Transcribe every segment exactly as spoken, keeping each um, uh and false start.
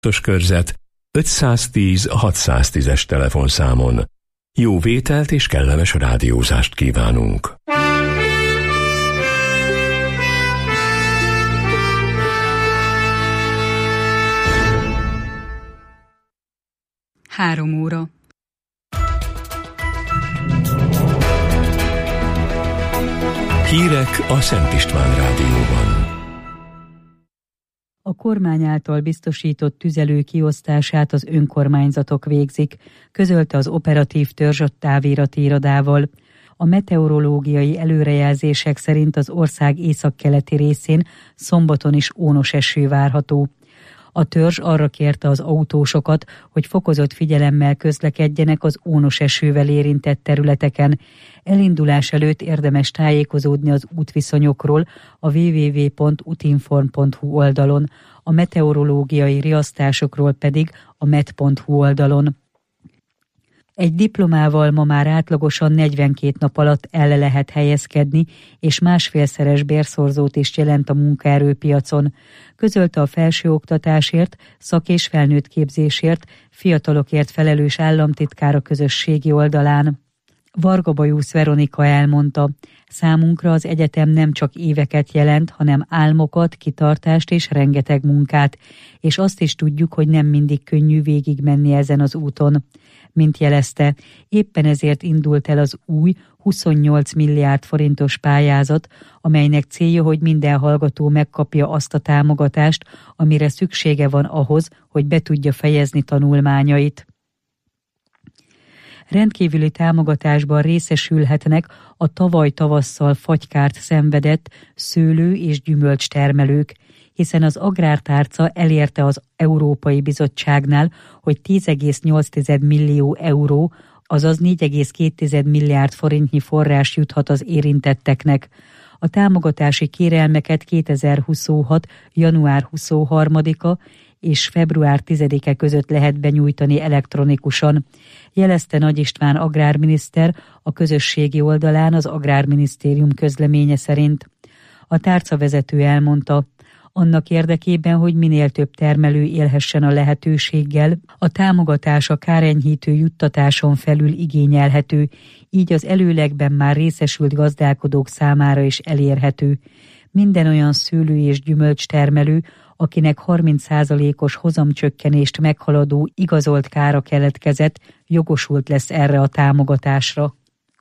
körzet ötszáztíz hatszáztízes telefonszámon. Jó vételt és kellemes rádiózást kívánunk! Három óra. Hírek a Szent István Rádióban. A kormány által biztosított tüzelő kiosztását az önkormányzatok végzik, közölte az operatív törzs a távirati irodával. A meteorológiai előrejelzések szerint az ország északkeleti részén szombaton is ónos eső várható. A törzs arra kérte az autósokat, hogy fokozott figyelemmel közlekedjenek az ónos esővel érintett területeken. Elindulás előtt érdemes tájékozódni az útviszonyokról a double-u double-u double-u pont utinform pont hu oldalon, a meteorológiai riasztásokról pedig a met pont hu oldalon. Egy diplomával ma már átlagosan negyvenkét nap alatt el lehet helyezkedni, és másfélszeres bérszorzót is jelent a munkaerőpiacon, közölte a felsőoktatásért, szak- és felnőtt képzésért, fiatalokért felelős államtitkár a közösségi oldalán. Varga Bajusz Veronika elmondta, számunkra az egyetem nem csak éveket jelent, hanem álmokat, kitartást és rengeteg munkát, és azt is tudjuk, hogy nem mindig könnyű végigmenni ezen az úton. Mint jelezte, éppen ezért indult el az új huszonnyolc milliárd forintos pályázat, amelynek célja, hogy minden hallgató megkapja azt a támogatást, amire szüksége van ahhoz, hogy be tudja fejezni tanulmányait. Rendkívüli támogatásban részesülhetnek a tavaly tavasszal fagykárt szenvedett szőlő- és gyümölcstermelők, hiszen az Agrártárca elérte az Európai Bizottságnál, hogy tíz egész nyolc millió euró, azaz négy egész két milliárd forintnyi forrás juthat az érintetteknek. A támogatási kérelmeket kétezer-huszonhat. január huszonharmadika és február tizedike között lehet benyújtani elektronikusan, jelezte Nagy István agrárminiszter a közösségi oldalán az Agrárminisztérium közleménye szerint. A tárcavezető elmondta, annak érdekében, hogy minél több termelő élhessen a lehetőséggel, a támogatás a kárenyhítő juttatáson felül igényelhető, így az előlegben már részesült gazdálkodók számára is elérhető. Minden olyan szőlő- és gyümölcstermelő, akinek harminc százalékos hozamcsökkenést meghaladó igazolt kára keletkezett, jogosult lesz erre a támogatásra.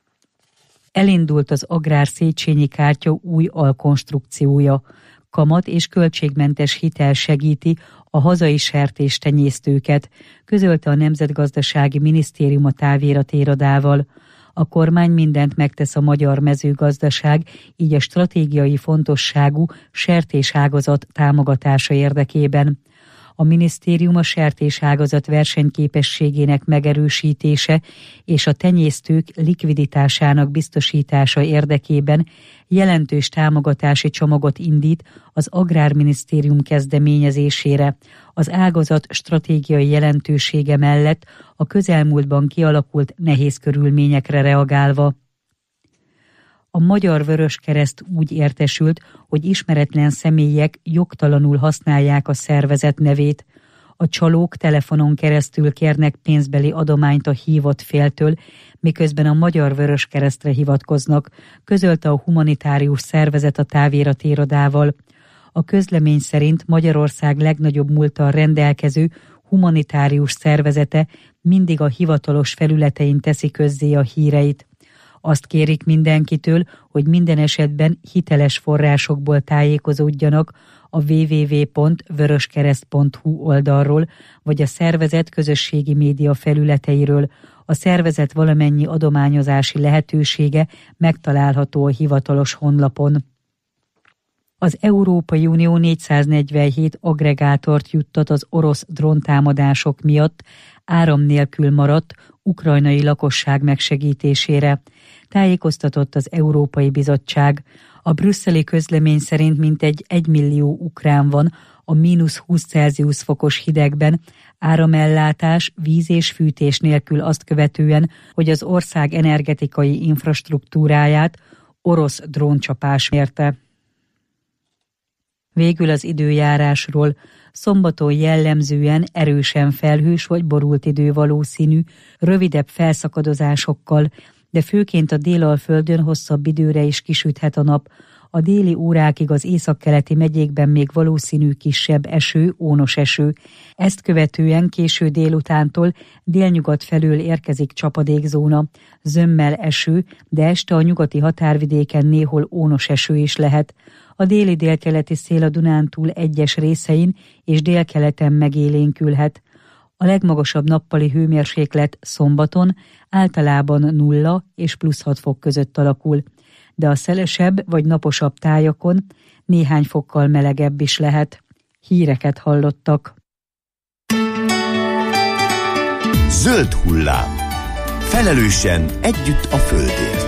Elindult az Agrár Széchenyi kártya új alkonstrukciója. Kamat és költségmentes hitel segíti a hazai sertéstenyésztőket, közölte a Nemzetgazdasági Minisztérium a távirati irodával. A kormány mindent megtesz a magyar mezőgazdaság, így a stratégiai fontosságú sertéságazat támogatása érdekében. A minisztérium a sertéságazat versenyképességének megerősítése és a tenyésztők likviditásának biztosítása érdekében jelentős támogatási csomagot indít az Agrárminisztérium kezdeményezésére. Az ágazat stratégiai jelentősége mellett a közelmúltban kialakult nehéz körülményekre reagálva. A Magyar Vöröskereszt úgy értesült, hogy ismeretlen személyek jogtalanul használják a szervezet nevét. A csalók telefonon keresztül kérnek pénzbeli adományt a hívott féltől, miközben a Magyar Vöröskeresztre hivatkoznak, közölte a humanitárius szervezet a távirati irodával. A közlemény szerint Magyarország legnagyobb múlttal rendelkező humanitárius szervezete mindig a hivatalos felületein teszi közzé a híreit. Azt kérik mindenkitől, hogy minden esetben hiteles forrásokból tájékozódjanak a double-u double-u double-u pont vöröskereszt pont hu oldalról, vagy a szervezet közösségi média felületeiről. A szervezet valamennyi adományozási lehetősége megtalálható a hivatalos honlapon. Az Európai Unió négyszáznegyvenhét aggregátort juttat az orosz dróntámadások miatt áram nélkül maradt ukrajnai lakosság megsegítésére, tájékoztatott az Európai Bizottság. A brüsszeli közlemény szerint mintegy egymillió ukrán van a mínusz húsz Celsius fokos hidegben, áramellátás, víz és fűtés nélkül azt követően, hogy az ország energetikai infrastruktúráját orosz dróncsapás mérte. Végül az időjárásról. Szombaton jellemzően erősen felhős vagy borult idő valószínű, rövidebb felszakadozásokkal, de főként a Délalföldön hosszabb időre is kisüthet a nap. A déli órákig az északkeleti megyékben még valószínű kisebb eső, ónos eső. Ezt követően késő délutántól délnyugat felől érkezik csapadékzóna, zömmel eső, de este a nyugati határvidéken néhol ónos eső is lehet. A déli délkeleti szél a Dunántúl egyes részein és délkeleten megélénkülhet. A legmagasabb nappali hőmérséklet szombaton általában nulla és plusz hat fok között alakul, de a szelesebb vagy naposabb tájakon néhány fokkal melegebb is lehet. Híreket hallottak. Zöld hullám. Felelősen együtt a földért.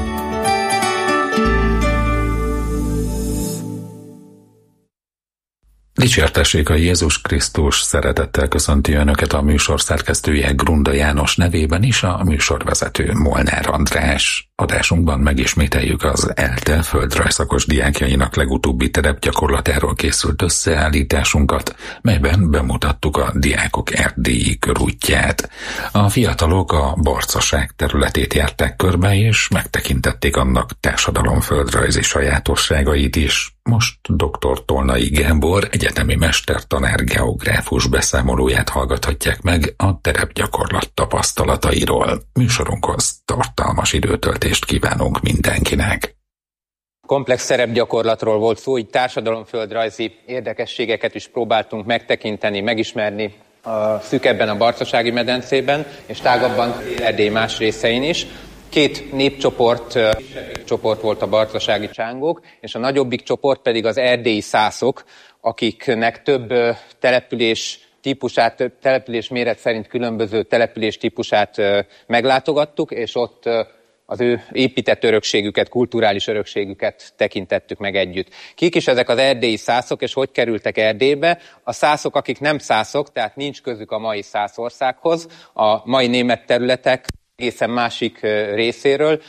Dicsértessék a Jézus Krisztus, szeretettel köszönti Önöket a műsor szerkesztője Grunda János nevében is, a műsorvezető Molnár András. Adásunkban megismételjük az ELTE földrajzszakos diákjainak legutóbbi terepgyakorlatáról készült összeállításunkat, melyben bemutattuk a diákok erdélyi körútját. A fiatalok a Barcaság területét járták körbe, és megtekintették annak társadalomföldrajzi sajátosságait is. Most dr. Tolnai Gábor egyetemi mestertanár geográfus beszámolóját hallgathatják meg a terepgyakorlat tapasztalatairól. Műsorunkhoz tartalmas időtöltést kívánunk mindenkinek. Komplex szerepgyakorlatról volt szó, így társadalomföldrajzi érdekességeket is próbáltunk megtekinteni, megismerni a szűkebben a Barcasági medencében, és tágabban Erdély más részein is. Két népcsoport csoport volt a barcasági csángók, és a nagyobbik csoport pedig az erdélyi szászok, akiknek több település típusát, több település méret szerint különböző település típusát meglátogattuk, és ott az ő épített örökségüket, kulturális örökségüket tekintettük meg együtt. Kik is ezek az erdélyi szászok, és hogy kerültek Erdélybe? A szászok, akik nem szászok, tehát nincs közük a mai Szászországhoz, a mai német területek egészen másik részéről,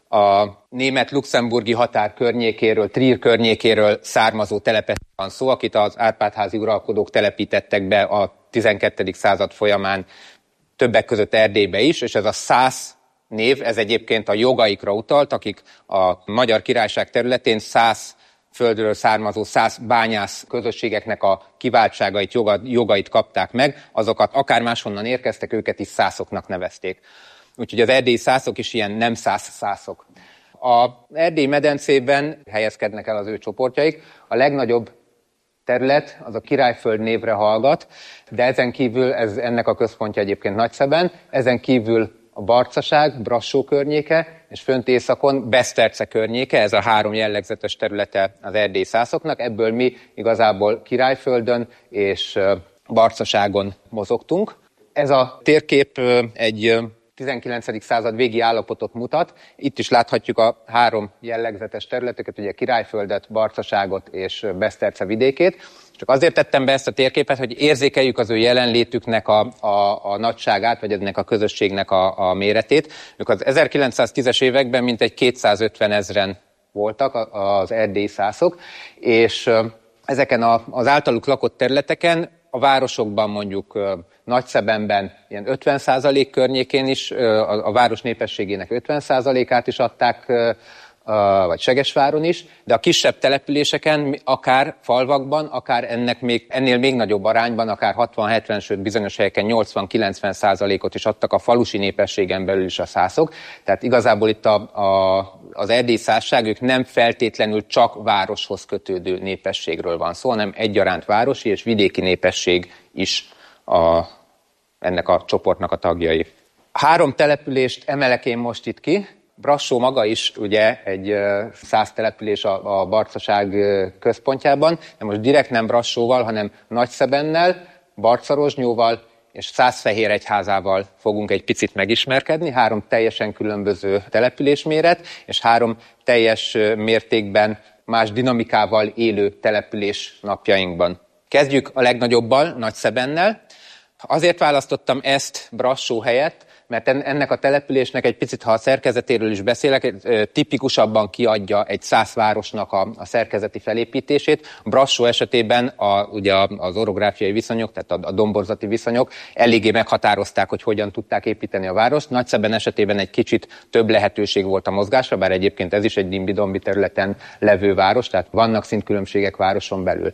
a német-luxemburgi határ környékéről, Trier környékéről származó telepet van szó, akit az Árpád-házi uralkodók telepítettek be a tizenkettedik század folyamán többek között Erdélybe is, és ez a szász név, ez egyébként a jogaikra utalt, akik a Magyar Királyság területén szász földről származó szász bányász közösségeknek a kiváltságait, joga, jogait kapták meg, azokat akár máshonnan érkeztek, őket is szászoknak nevezték. Úgyhogy az erdélyi szászok is ilyen nem szász szászok. Az Erdély medencében helyezkednek el az ő csoportjaik. A legnagyobb terület az a Királyföld névre hallgat, de ezen kívül, ez ennek a központja egyébként Nagyszeben, ezen kívül a Barcaság, Brassó környéke, és fönt északon Beszterce környéke, ez a három jellegzetes területe az erdélyi szászoknak. Ebből mi igazából Királyföldön és Barcaságon mozogtunk. Ez a térkép egy tizenkilencedik század végi állapotot mutat. Itt is láthatjuk a három jellegzetes területeket, ugye Királyföldet, Barcaságot és Beszterce vidékét. Csak azért tettem be ezt a térképet, hogy érzékeljük az ő jelenlétüknek a, a, a nagyságát, vagy ennek a közösségnek a, a méretét. Ők az ezerkilencszáztízes években mintegy kétszázötven ezren voltak az erdélyi szászok, és ezeken az általuk lakott területeken, a városokban mondjuk Nagyszebenben ilyen ötven százalék környékén is, a város népességének ötven százalékát is adták, vagy Segesváron is, de a kisebb településeken, akár falvakban, akár ennek még, ennél még nagyobb arányban, akár hatvan-hetven, sőt bizonyos helyeken nyolcvan-kilencven százalékot is adtak a falusi népességen belül is a szászok. Tehát igazából itt a, a, az erdélyi szászság, ők nem feltétlenül csak városhoz kötődő népességről van szó, hanem egyaránt városi és vidéki népesség is a, ennek a csoportnak a tagjai. Három települést emelek én most itt ki. Brassó maga is ugye egy szász település a, a Barcaság központjában, de most direkt nem Brassóval, hanem Nagyszebennel, Barcarozsnyóval és Szászfehéregyházával fogunk egy picit megismerkedni. Három teljesen különböző településméret, és három teljes mértékben más dinamikával élő település napjainkban. Kezdjük a legnagyobbal, Nagyszebennel. Azért választottam ezt Brassó helyett, mert ennek a településnek egy picit, ha a szerkezetéről is beszélek, tipikusabban kiadja egy szász városnak a, a szerkezeti felépítését. Brassó esetében a, ugye az orográfiai viszonyok, tehát a, a domborzati viszonyok eléggé meghatározták, hogy hogyan tudták építeni a várost. Nagyszeben esetében egy kicsit több lehetőség volt a mozgásra, bár egyébként ez is egy dimbi-dombi területen levő város, tehát vannak szintkülönbségek városon belül.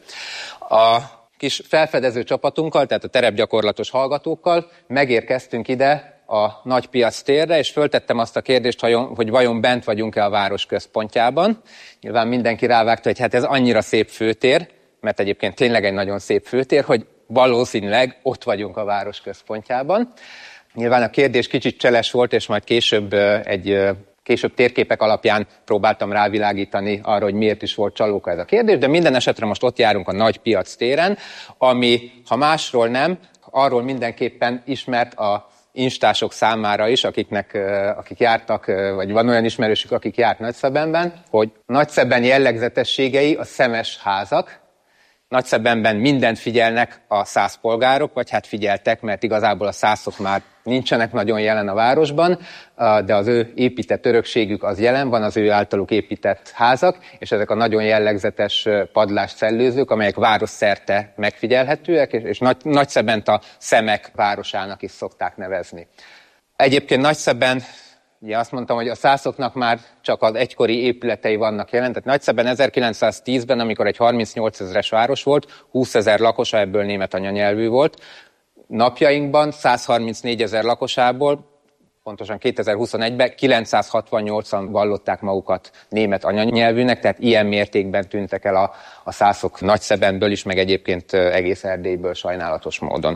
A kis felfedező csapatunkkal, tehát a terepgyakorlatos hallgatókkal megérkeztünk ide a Nagypiac térre, és föltettem azt a kérdést, hogy vajon bent vagyunk-e a város központjában. Nyilván mindenki rávágta, hogy hát ez annyira szép főtér, mert egyébként tényleg egy nagyon szép főtér, hogy valószínűleg ott vagyunk a város központjában. Nyilván a kérdés kicsit cseles volt, és majd később egy Később térképek alapján próbáltam rávilágítani arra, hogy miért is volt csalóka ez a kérdés, de minden esetre most ott járunk a Nagypiac téren, ami, ha másról nem, arról mindenképpen ismert a instások számára is, akiknek, akik jártak, vagy van olyan ismerősük, akik járt Nagyszebenben, hogy Nagyszeben jellegzetességei a szemes házak. Nagyszebenben mindent figyelnek a szászpolgárok, vagy hát figyeltek, mert igazából a szászok már nincsenek nagyon jelen a városban, de az ő épített örökségük az jelen van, az ő általuk épített házak, és ezek a nagyon jellegzetes padlásszellőzők, amelyek városszerte megfigyelhetőek, és Nagyszebent a szemek városának is szokták nevezni. Egyébként Nagyszeben, ugye azt mondtam, hogy a szászoknak már csak az egykori épületei vannak jelen, tehát Nagyszeben ezerkilencszáztízben, amikor egy harmincnyolc ezres város volt, húszezer lakosa, ebből német anyanyelvű volt. Napjainkban százharmincnégy ezer lakosából, pontosan kétezer-huszonegyben kilencszázhatvannyolcan vallották magukat német anyanyelvűnek, tehát ilyen mértékben tűntek el a, a szászok Nagyszebenből is, meg egyébként egész Erdélyből sajnálatos módon.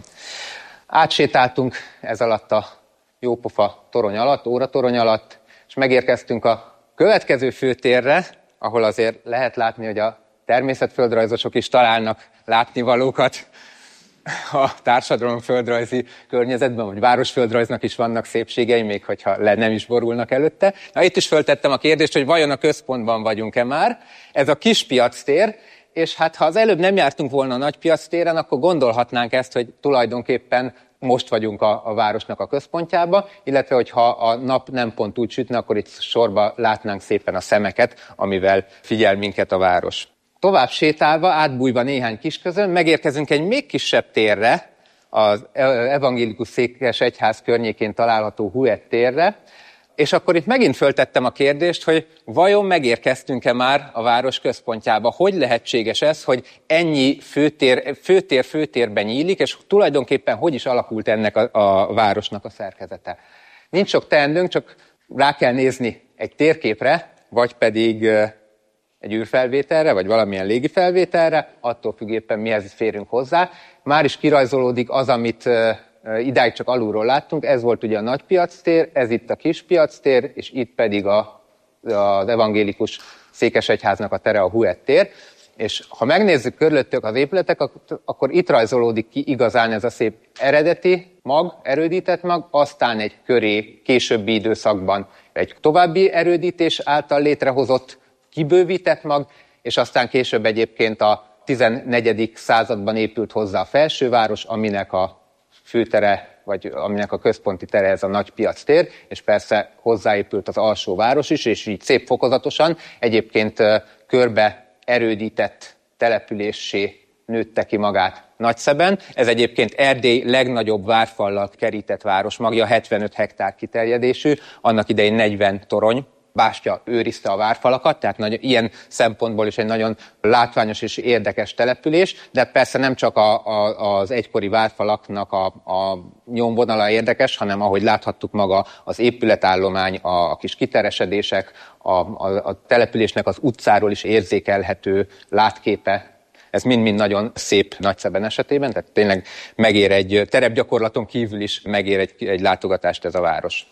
Átsétáltunk ez alatt a jópofa torony alatt, óratorony alatt, és megérkeztünk a következő főtérre, ahol azért lehet látni, hogy a természetföldrajzosok is találnak látnivalókat a társadalomföldrajzi környezetben, vagy városföldrajznak is vannak szépségei, még hogyha le nem is borulnak előtte. Na, itt is föltettem a kérdést, hogy vajon a központban vagyunk-e már. Ez a Kispiac tér, és hát ha az előbb nem jártunk volna a Nagypiac téren, akkor gondolhatnánk ezt, hogy tulajdonképpen most vagyunk a, a városnak a központjába, illetve hogyha a nap nem pont úgy sütne, akkor itt sorba látnánk szépen a szemeket, amivel figyel minket a város. Tovább sétálva, átbújva néhány kisközön, megérkezünk egy még kisebb térre, az evangélikus székesegyház környékén található Huet térre, és akkor itt megint föltettem a kérdést, hogy vajon megérkeztünk-e már a város központjába? Hogy lehetséges ez, hogy ennyi főtér, főtér főtérben nyílik, és tulajdonképpen hogy is alakult ennek a, a városnak a szerkezete? Nincs sok teendőnk, csak rá kell nézni egy térképre, vagy pedig egy űrfelvételre, vagy valamilyen légifelvételre, attól függ éppen mihez férünk hozzá. Már is kirajzolódik az, amit idáig csak alulról láttunk, ez volt ugye a Nagypiac tér, ez itt a Kispiac tér, és itt pedig a, az evangélikus székesegyháznak a tere, a Huet tér. És ha megnézzük körülöttük az épületek, akkor itt rajzolódik ki igazán ez a szép eredeti mag, erődített mag, aztán egy köré későbbi időszakban egy további erődítés által létrehozott kibővített mag, és aztán később egyébként a tizennegyedik században épült hozzá a felsőváros, aminek a főtere, vagy aminek a központi tere ez a Nagypiac tér, és persze hozzáépült az alsóváros is, és így szép fokozatosan egyébként körbe erődített településsé nőtte ki magát Nagyszeben. Ez egyébként Erdély legnagyobb várfallal kerített város magja, hetvenöt hektár kiterjedésű, annak idején negyven torony bástya őrizte a várfalakat, tehát nagy, ilyen szempontból is egy nagyon látványos és érdekes település, de persze nem csak a, a, az egykori várfalaknak a, a nyomvonala érdekes, hanem ahogy láthattuk maga az épületállomány, a, a kis kiteresedések, a, a, a településnek az utcáról is érzékelhető látképe. Ez mind-mind nagyon szép Nagyszeben esetében, tehát tényleg megér egy terepgyakorlaton kívül is megér egy, egy látogatást ez a város.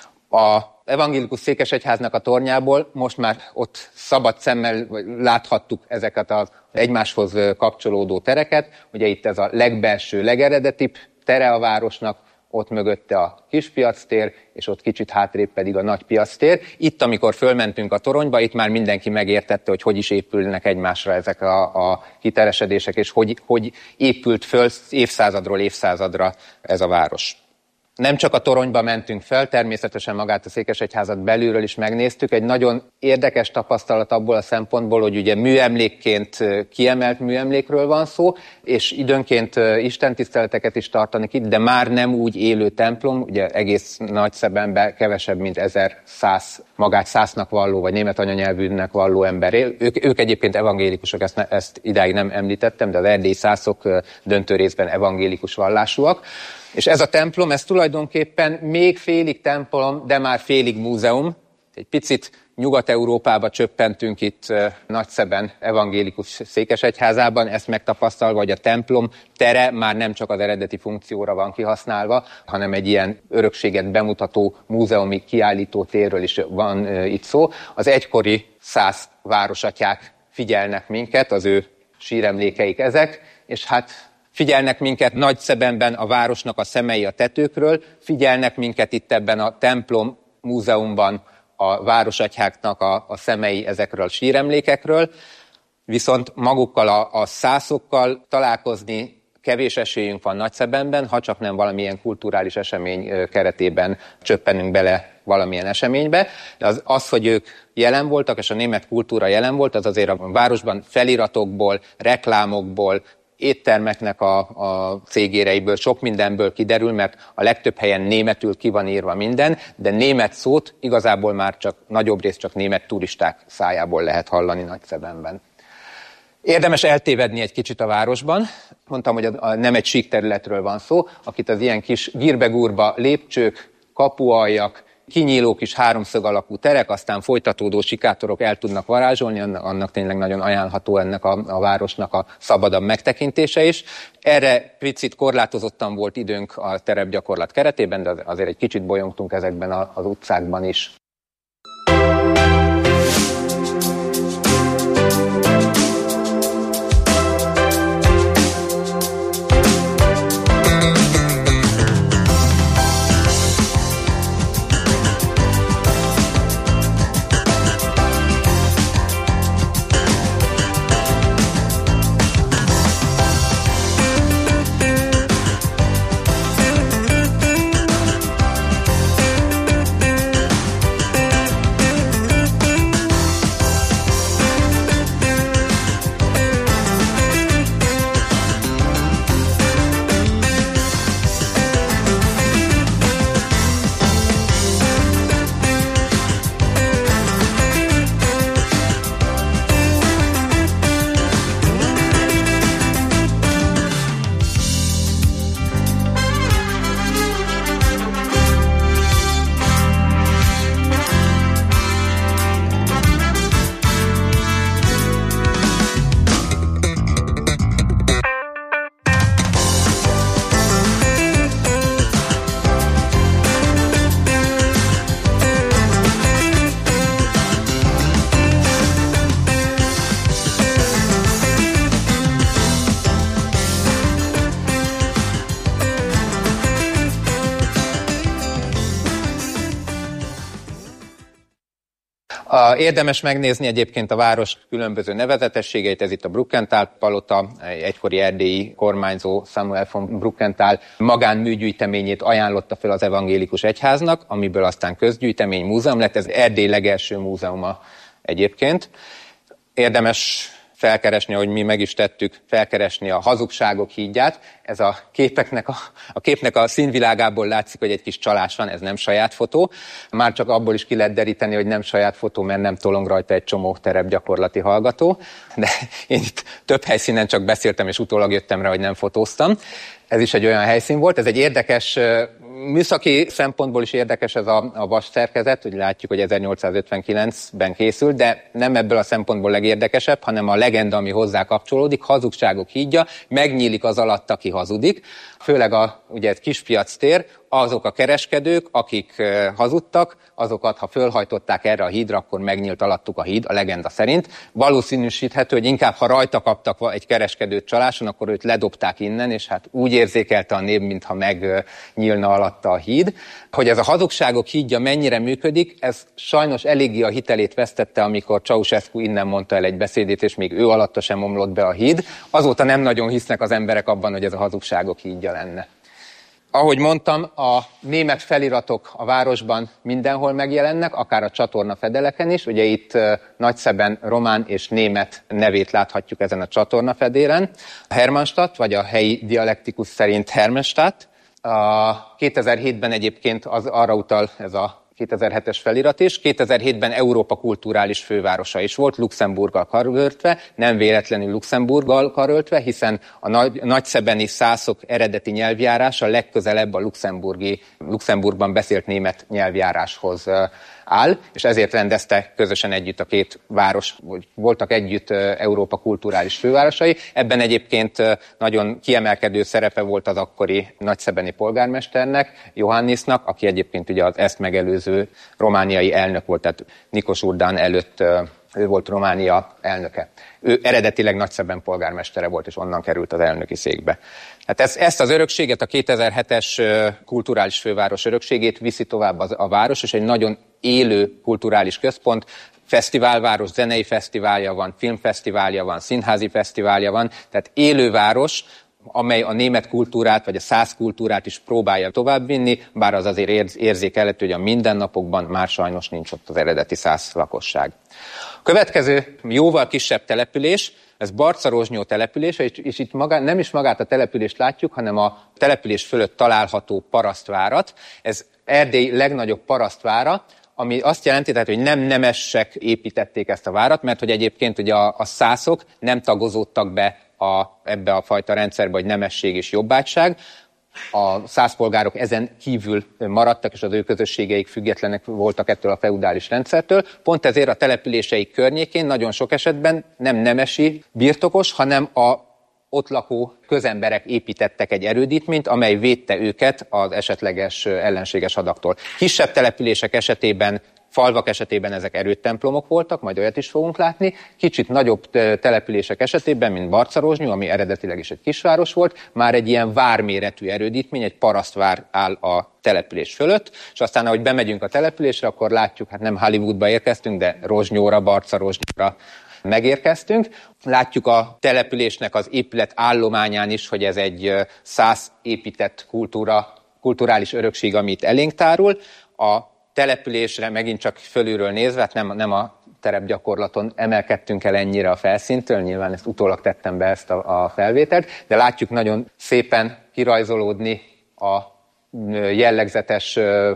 A evangélikus székesegyháznak a tornyából most már ott szabad szemmel láthattuk ezeket az egymáshoz kapcsolódó tereket. Ugye itt ez a legbelső, legeredetibb tere a városnak, ott mögötte a Kispiac tér, és ott kicsit hátrébb pedig a Nagypiac tér. Itt, amikor fölmentünk a toronyba, itt már mindenki megértette, hogy hogy is épülnek egymásra ezek a, a kiteresedések, és hogy, hogy épült föl évszázadról évszázadra ez a város. Nem csak a toronyba mentünk fel, természetesen magát a székesegyházat belülről is megnéztük. Egy nagyon érdekes tapasztalat abból a szempontból, hogy ugye műemlékként kiemelt műemlékről van szó, és időnként istentiszteleteket is tartanak itt, de már nem úgy élő templom, ugye egész Nagyszebenben kevesebb, mint ezerszáz magát szásznak valló, vagy német anyanyelvűnek valló ember él. Ők, ők egyébként evangélikusok, ezt, ne, ezt idáig nem említettem, de az erdélyi szászok döntő részben evangélikus vallásúak. És ez a templom, ez tulajdonképpen még félig templom, de már félig múzeum. Egy picit Nyugat-Európába csöppentünk itt Nagyszeben evangélikus székesegyházában, ezt megtapasztalva, hogy a templom tere már nem csak az eredeti funkcióra van kihasználva, hanem egy ilyen örökséget bemutató múzeumi kiállító térről is van itt szó. Az egykori szász városatyák figyelnek minket, az ő síremlékeik ezek, és hát figyelnek minket Nagyszebenben a városnak a szemei a tetőkről, figyelnek minket itt ebben a templom múzeumban a városatyáknak a, a szemei ezekről a síremlékekről, viszont magukkal a, a szászokkal találkozni kevés esélyünk van Nagyszebenben, ha csak nem valamilyen kulturális esemény keretében csöppenünk bele valamilyen eseménybe. De az, az, hogy ők jelen voltak, és a német kultúra jelen volt, az azért a városban feliratokból, reklámokból, éttermeknek a, a cégéreiből, sok mindenből kiderül, mert a legtöbb helyen németül ki van írva minden, de német szót igazából már csak nagyobb rész csak német turisták szájából lehet hallani Nagyszebenben. Érdemes eltévedni egy kicsit a városban. Mondtam, hogy a, a, nem egy sík területről van szó, akit az ilyen kis gírbegúrba lépcsők, kapualjak, kinyíló kis háromszög alakú terek, aztán folytatódó sikátorok el tudnak varázsolni, annak, annak tényleg nagyon ajánlható ennek a, a városnak a szabadabb megtekintése is. Erre picit korlátozottan volt időnk a terepgyakorlat keretében, de azért egy kicsit bolyongtunk ezekben az utcákban is. A, érdemes megnézni egyébként a város különböző nevezetességeit, ez itt a Brukenthal palota, egykori erdélyi kormányzó Samuel von Brukenthal magánműgyűjteményét ajánlotta fel az evangélikus egyháznak, amiből aztán közgyűjtemény, múzeum lett, ez Erdély legelső múzeuma egyébként. Érdemes felkeresni, ahogy mi meg is tettük, felkeresni a hazugságok hídját. Ez a képeknek a, a képnek a színvilágából látszik, hogy egy kis csalás van, ez nem saját fotó. Már csak abból is ki lehet deríteni, hogy nem saját fotó, mert nem tolong rajta egy csomó terepgyakorlati hallgató. De én itt több helyszínen csak beszéltem, és utólag jöttem rá, hogy nem fotóztam. Ez is egy olyan helyszín volt. Ez egy érdekes, műszaki szempontból is érdekes ez a, a vas szerkezet, hogy látjuk, hogy ezernyolcszázötvenkilencben készült, de nem ebből a szempontból legérdekesebb, hanem a legenda, ami hozzá kapcsolódik, hazugságok hídja, megnyílik az alatt, aki hazudik. Főleg a, ugye ez Kispiac tér, azok a kereskedők, akik hazudtak, azokat, ha fölhajtották erre a hídra, akkor megnyílt alattuk a híd, a legenda szerint. Valószínűsíthető, hogy inkább, ha rajta kaptak egy kereskedőt csaláson, akkor őt ledobták innen, és hát úgy érzékelte a nép, mintha megnyílna alatta a híd. Hogy ez a hazugságok hídja mennyire működik, ez sajnos eléggé a hitelét vesztette, amikor Ceausescu innen mondta el egy beszédét, és még ő alatta sem omlott be a híd. Azóta nem nagyon hisznek az emberek abban, hogy ez a hazugságok hídja lenne. Ahogy mondtam, a német feliratok a városban mindenhol megjelennek, akár a csatorna fedeleken is. Ugye itt Nagyszeben román és német nevét láthatjuk ezen a csatorna fedélen. Hermannstadt, vagy a helyi dialektikus szerint Hermannstadt. A kétezer-hétben egyébként az, arra utal ez a kétezer-hetes felirat is. kétezer-hétben Európa kulturális fővárosa is volt, Luxemburggal karöltve, nem véletlenül Luxemburggal karöltve, hiszen a nagy, nagyszebeni szászok eredeti nyelvjárása legközelebb a luxemburgi, Luxemburgban beszélt német nyelvjáráshoz áll, és ezért rendezte közösen együtt a két város, vagy voltak együtt Európa kulturális fővárosai. Ebben egyébként nagyon kiemelkedő szerepe volt az akkori nagyszebeni polgármesternek, Johannisnak, aki egyébként ugye az ezt megelőző romániai elnök volt, tehát Nikos Urdán előtt ő volt Románia elnöke. Ő eredetileg Nagyszeben polgármestere volt, és onnan került az elnöki székbe. Hát ezt, ezt az örökséget, a kétezer-hetes kulturális főváros örökségét viszi tovább az, a város, és egy nagyon élő kulturális központ, fesztiválváros, zenei fesztiválja van, filmfesztiválja van, színházi fesztiválja van, tehát élő város, amely a német kultúrát, vagy a szász kultúrát is próbálja továbbvinni, bár az azért érzékelhető, hogy a mindennapokban már sajnos nincs ott az eredeti szász lakosság. A következő jóval kisebb település, ez Barcarozsnyó települése, és itt magá, nem is magát a települést látjuk, hanem a település fölött található parasztvárat. Ez Erdély legnagyobb parasztvára, ami azt jelenti, tehát, hogy nem nemesek építették ezt a várat, mert hogy egyébként ugye a, a szászok nem tagozódtak be a, ebbe a fajta rendszerbe, hogy nemesség és jobbágyság. A szászpolgárok ezen kívül maradtak, és az ő közösségeik függetlenek voltak ettől a feudális rendszertől. Pont ezért a településeik környékén nagyon sok esetben nem nemesi birtokos, hanem a ott lakó közemberek építettek egy erődítményt, amely védte őket az esetleges ellenséges hadaktól. Kisebb települések esetében, falvak esetében ezek erődtemplomok voltak, majd olyat is fogunk látni. Kicsit nagyobb települések esetében, mint Barcarozsnyó, ami eredetileg is egy kisváros volt, már egy ilyen várméretű erődítmény, egy parasztvár áll a település fölött, és aztán, ahogy bemegyünk a településre, akkor látjuk, hát nem Hollywoodba érkeztünk, de Rozsnyóra, Barcarozsnyóra megérkeztünk. Látjuk a településnek az épület állományán is, hogy ez egy szász épített kultúra, kulturális örökség, amit elénk tárul. A településre megint csak fölülről nézve, hát nem, nem a terepgyakorlaton emelkedtünk el ennyire a felszíntől, nyilván ezt utólag tettem be ezt a, a felvételt, de látjuk nagyon szépen kirajzolódni a jellegzetes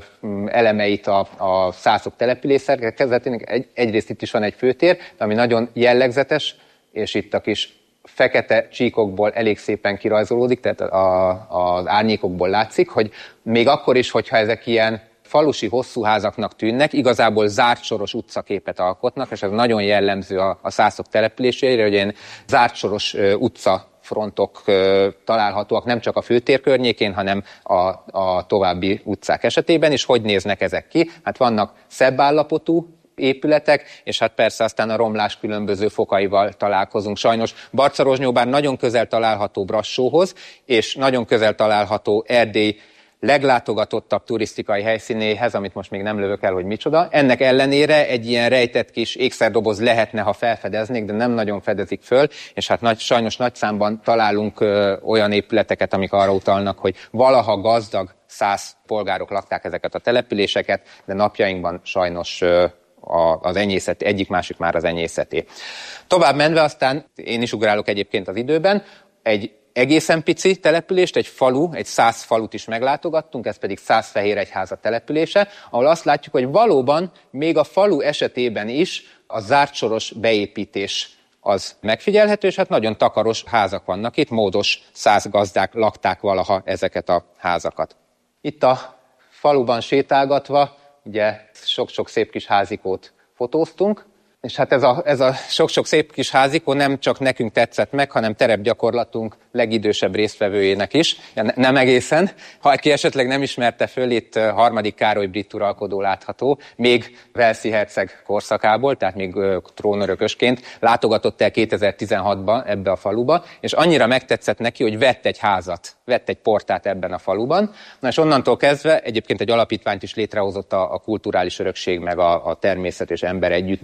elemeit a, a szászok település szerkezetének. Egy, egyrészt itt is van egy főtér, ami nagyon jellegzetes, és itt a kis fekete csíkokból elég szépen kirajzolódik, tehát a, az árnyékokból látszik, hogy még akkor is, hogyha ezek ilyen falusi hosszú házaknak tűnnek, igazából zárt soros utcaképet alkotnak, és ez nagyon jellemző a, a szászok településeire, hogy ilyen zárt soros utca frontok találhatóak nem csak a főtér környékén, hanem a, a további utcák esetében is. Hogy néznek ezek ki? Hát vannak szebb állapotú épületek, és hát persze aztán a romlás különböző fokaival találkozunk. Sajnos Barcarozsnyó bár nagyon közel található Brassóhoz, és nagyon közel található Erdély leglátogatottabb turisztikai helyszínéhez, amit most még nem lövök el, hogy micsoda. Ennek ellenére egy ilyen rejtett kis ékszerdoboz lehetne, ha felfedeznék, de nem nagyon fedezik föl, és hát nagy, sajnos nagy számban találunk ö, olyan épületeket, amik arra utalnak, hogy valaha gazdag szász polgárok lakták ezeket a településeket, de napjainkban sajnos ö, a, az enyészet, egyik-másik már az enyészeté. Tovább menve aztán, én is ugrálok egyébként az időben, egy egészen pici települést, egy falu, egy szász falut is meglátogattunk, ez pedig Szászfehéregyháza települése, ahol azt látjuk, hogy valóban még a falu esetében is a zártsoros beépítés az megfigyelhető, és hát nagyon takaros házak vannak itt, módos szász gazdák lakták valaha ezeket a házakat. Itt a faluban sétálgatva, ugye sok-sok szép kis házikót fotóztunk, és hát ez a, ez a sok-sok szép kis házikó nem csak nekünk tetszett meg, hanem terepgyakorlatunk legidősebb résztvevőjének is. Ja, nem egészen. Ha aki esetleg nem ismerte föl, itt harmadik Károly brit uralkodó látható, még Walesi herceg korszakából, tehát még trónörökösként látogatott el kétezer-tizenhatban ebbe a faluba, és annyira megtetszett neki, hogy vett egy házat, vett egy portát ebben a faluban. Na és onnantól kezdve egyébként egy alapítványt is létrehozott a, a kulturális örökség, meg a, a természet és ember együttélése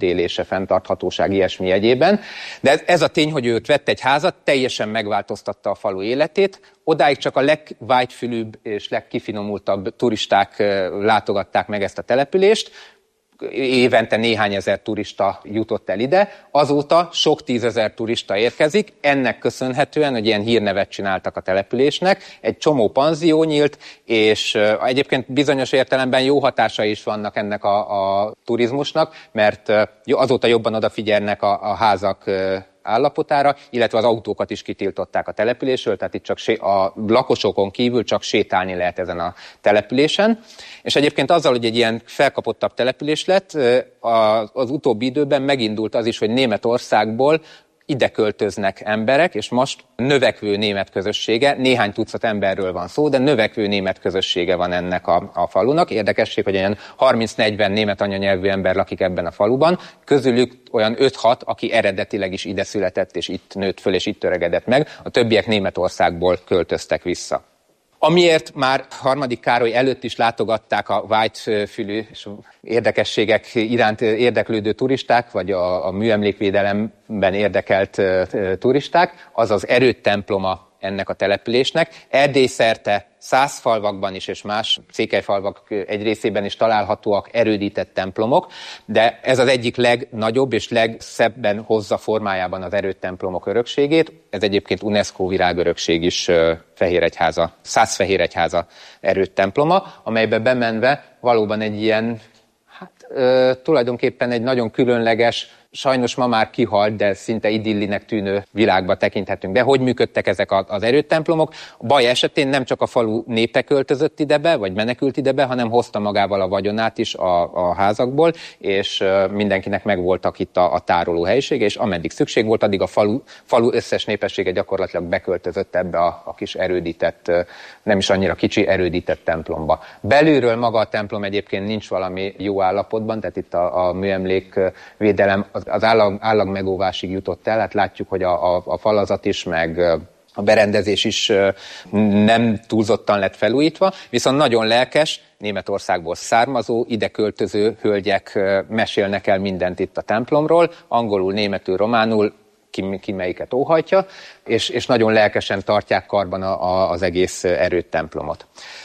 fenntarthatóság, ilyesmi jegyében. De ez, ez a tény, hogy őt vett egy házat, teljesen megváltoztatta a falu életét. Odáig csak a legvágyfülűbb és legkifinomultabb turisták látogatták meg ezt a települést. Évente néhány ezer turista jutott el ide, azóta sok tízezer turista érkezik, ennek köszönhetően, hogy ilyen hírnevet csináltak a településnek, egy csomó panzió nyílt, és egyébként bizonyos értelemben jó hatásai is vannak ennek a, a turizmusnak, mert azóta jobban odafigyelnek a, a házak állapotára, illetve az autókat is kitiltották a településről, tehát itt csak a lakosokon kívül csak sétálni lehet ezen a településen. És egyébként azzal, hogy egy ilyen felkapottabb település lett, az utóbbi időben megindult az is, hogy Németországból ide költöznek emberek, és most növekvő német közössége, néhány tucat emberről van szó, de növekvő német közössége van ennek a, a falunak. Érdekesség, hogy olyan harminc-negyven német anyanyelvű ember lakik ebben a faluban, közülük olyan öt-hat, aki eredetileg is ide született, és itt nőtt föl, és itt öregedett meg, a többiek Németországból költöztek vissza. Amiért már harmadik Károly előtt is látogatták a vágyfülű és érdekességek iránt érdeklődő turisták, vagy a, a műemlékvédelemben érdekelt turisták, az az erődtemploma ennek a településnek. Erdély szerte száz falvakban is és más székelyfalvak egy részében is találhatóak erődített templomok, de ez az egyik legnagyobb és legszebben hozza formájában az erődtemplomok örökségét. Ez egyébként UNESCO világörökség is Fehéregyháza, Szászfehéregyháza erődtemploma, amelybe bemenve valóban egy ilyen, hát ö, tulajdonképpen egy nagyon különleges, sajnos ma már kihalt, de szinte idillinek tűnő világba tekinthetünk be. Hogy működtek ezek az erődtemplomok? A baj esetén nem csak a falu népe költözött idebe, vagy menekült idebe, hanem hozta magával a vagyonát is a, a házakból, és mindenkinek megvoltak itt a, a tároló helyisége, és ameddig szükség volt, addig a falu, falu összes népessége gyakorlatilag beköltözött ebbe a, a kis erődített, nem is annyira kicsi erődített templomba. Belülről maga a templom egyébként nincs valami jó állapotban, tehát itt a, a műemlékvédelem az állag, állag megóvásig jutott el, hát látjuk, hogy a, a, a falazat is, meg a berendezés is nem túlzottan lett felújítva, viszont nagyon lelkes, Németországból származó, ide költöző hölgyek mesélnek el mindent itt a templomról, angolul, németül, románul, ki, ki melyiket óhajtja, és, és nagyon lelkesen tartják karban a, a, az egész erődtemplomot.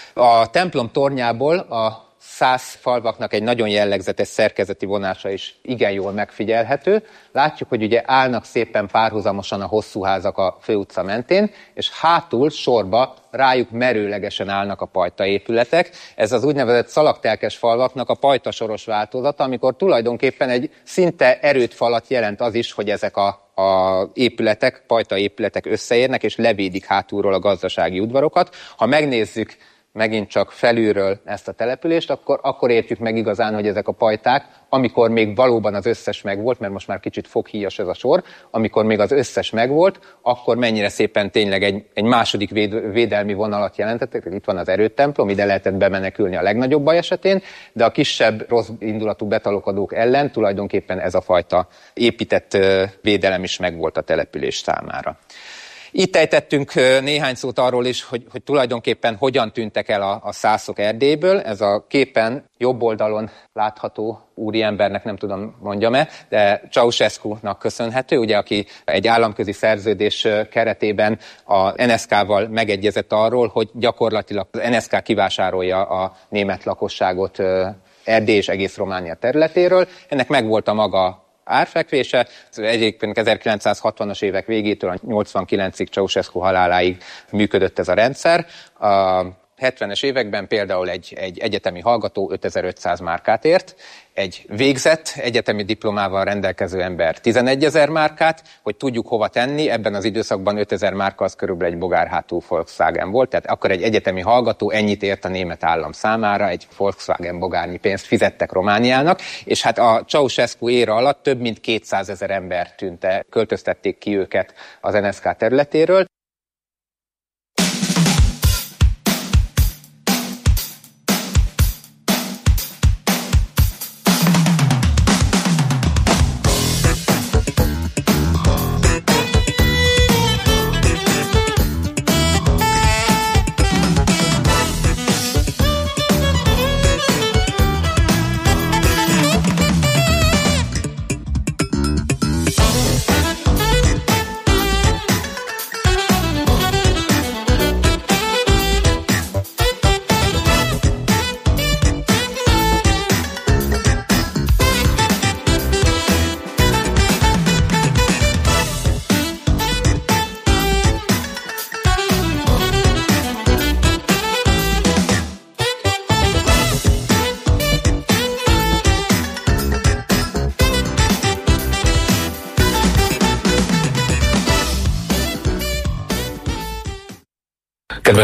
A templom tornyából a száz falvaknak egy nagyon jellegzetes szerkezeti vonása is igen jól megfigyelhető. Látjuk, hogy ugye állnak szépen párhuzamosan a hosszú házak a főutca mentén, és hátul sorba rájuk merőlegesen állnak a pajtaépületek. Ez az úgynevezett szalagtelkes falvaknak a pajtasoros változata, amikor tulajdonképpen egy szinte erődfalat jelent az is, hogy ezek a a épületek, pajtaépületek összeérnek, és levédik hátulról a gazdasági udvarokat. Ha megnézzük megint csak felülről ezt a települést, akkor, akkor értjük meg igazán, hogy ezek a pajták, amikor még valóban az összes megvolt, mert most már kicsit foghíjas ez a sor, amikor még az összes megvolt, akkor mennyire szépen tényleg egy, egy második véd, védelmi vonalat jelentettek. Itt van az erődtemplom, ide lehetett bemenekülni a legnagyobb baj esetén, de a kisebb rossz indulatú betalokadók ellen tulajdonképpen ez a fajta épített védelem is megvolt a település számára. Itt ejtettünk néhány szót arról is, hogy, hogy tulajdonképpen hogyan tűntek el a, a szászok Erdélyből. Ez a képen jobb oldalon látható úriembernek, nem tudom mondjam-e, de Ceausescu-nak köszönhető, ugye, aki egy államközi szerződés keretében a en es ká-val megegyezett arról, hogy gyakorlatilag az en es ká kivásárolja a német lakosságot Erdély és egész Románia területéről. Ennek megvolt a maga árfekvése. Egyébként ezerkilencszázhatvanas évek végétől a nyolcvankilencig, Ceausescu haláláig működött ez a rendszer. A hetvenes években például egy, egy egyetemi hallgató ötezer-ötszáz márkát ért, egy végzett egyetemi diplomával rendelkező ember tizenegyezer márkát, hogy tudjuk hova tenni, ebben az időszakban ötezer márka az körülbelül egy bogárhátú Volkswagen volt, tehát akkor egy egyetemi hallgató ennyit ért a német állam számára, egy Volkswagen bogárnyi pénzt fizettek Romániának, és hát a Ceausescu éra alatt több mint kétszázezer ember tűnte, költöztették ki őket az en es ká területéről.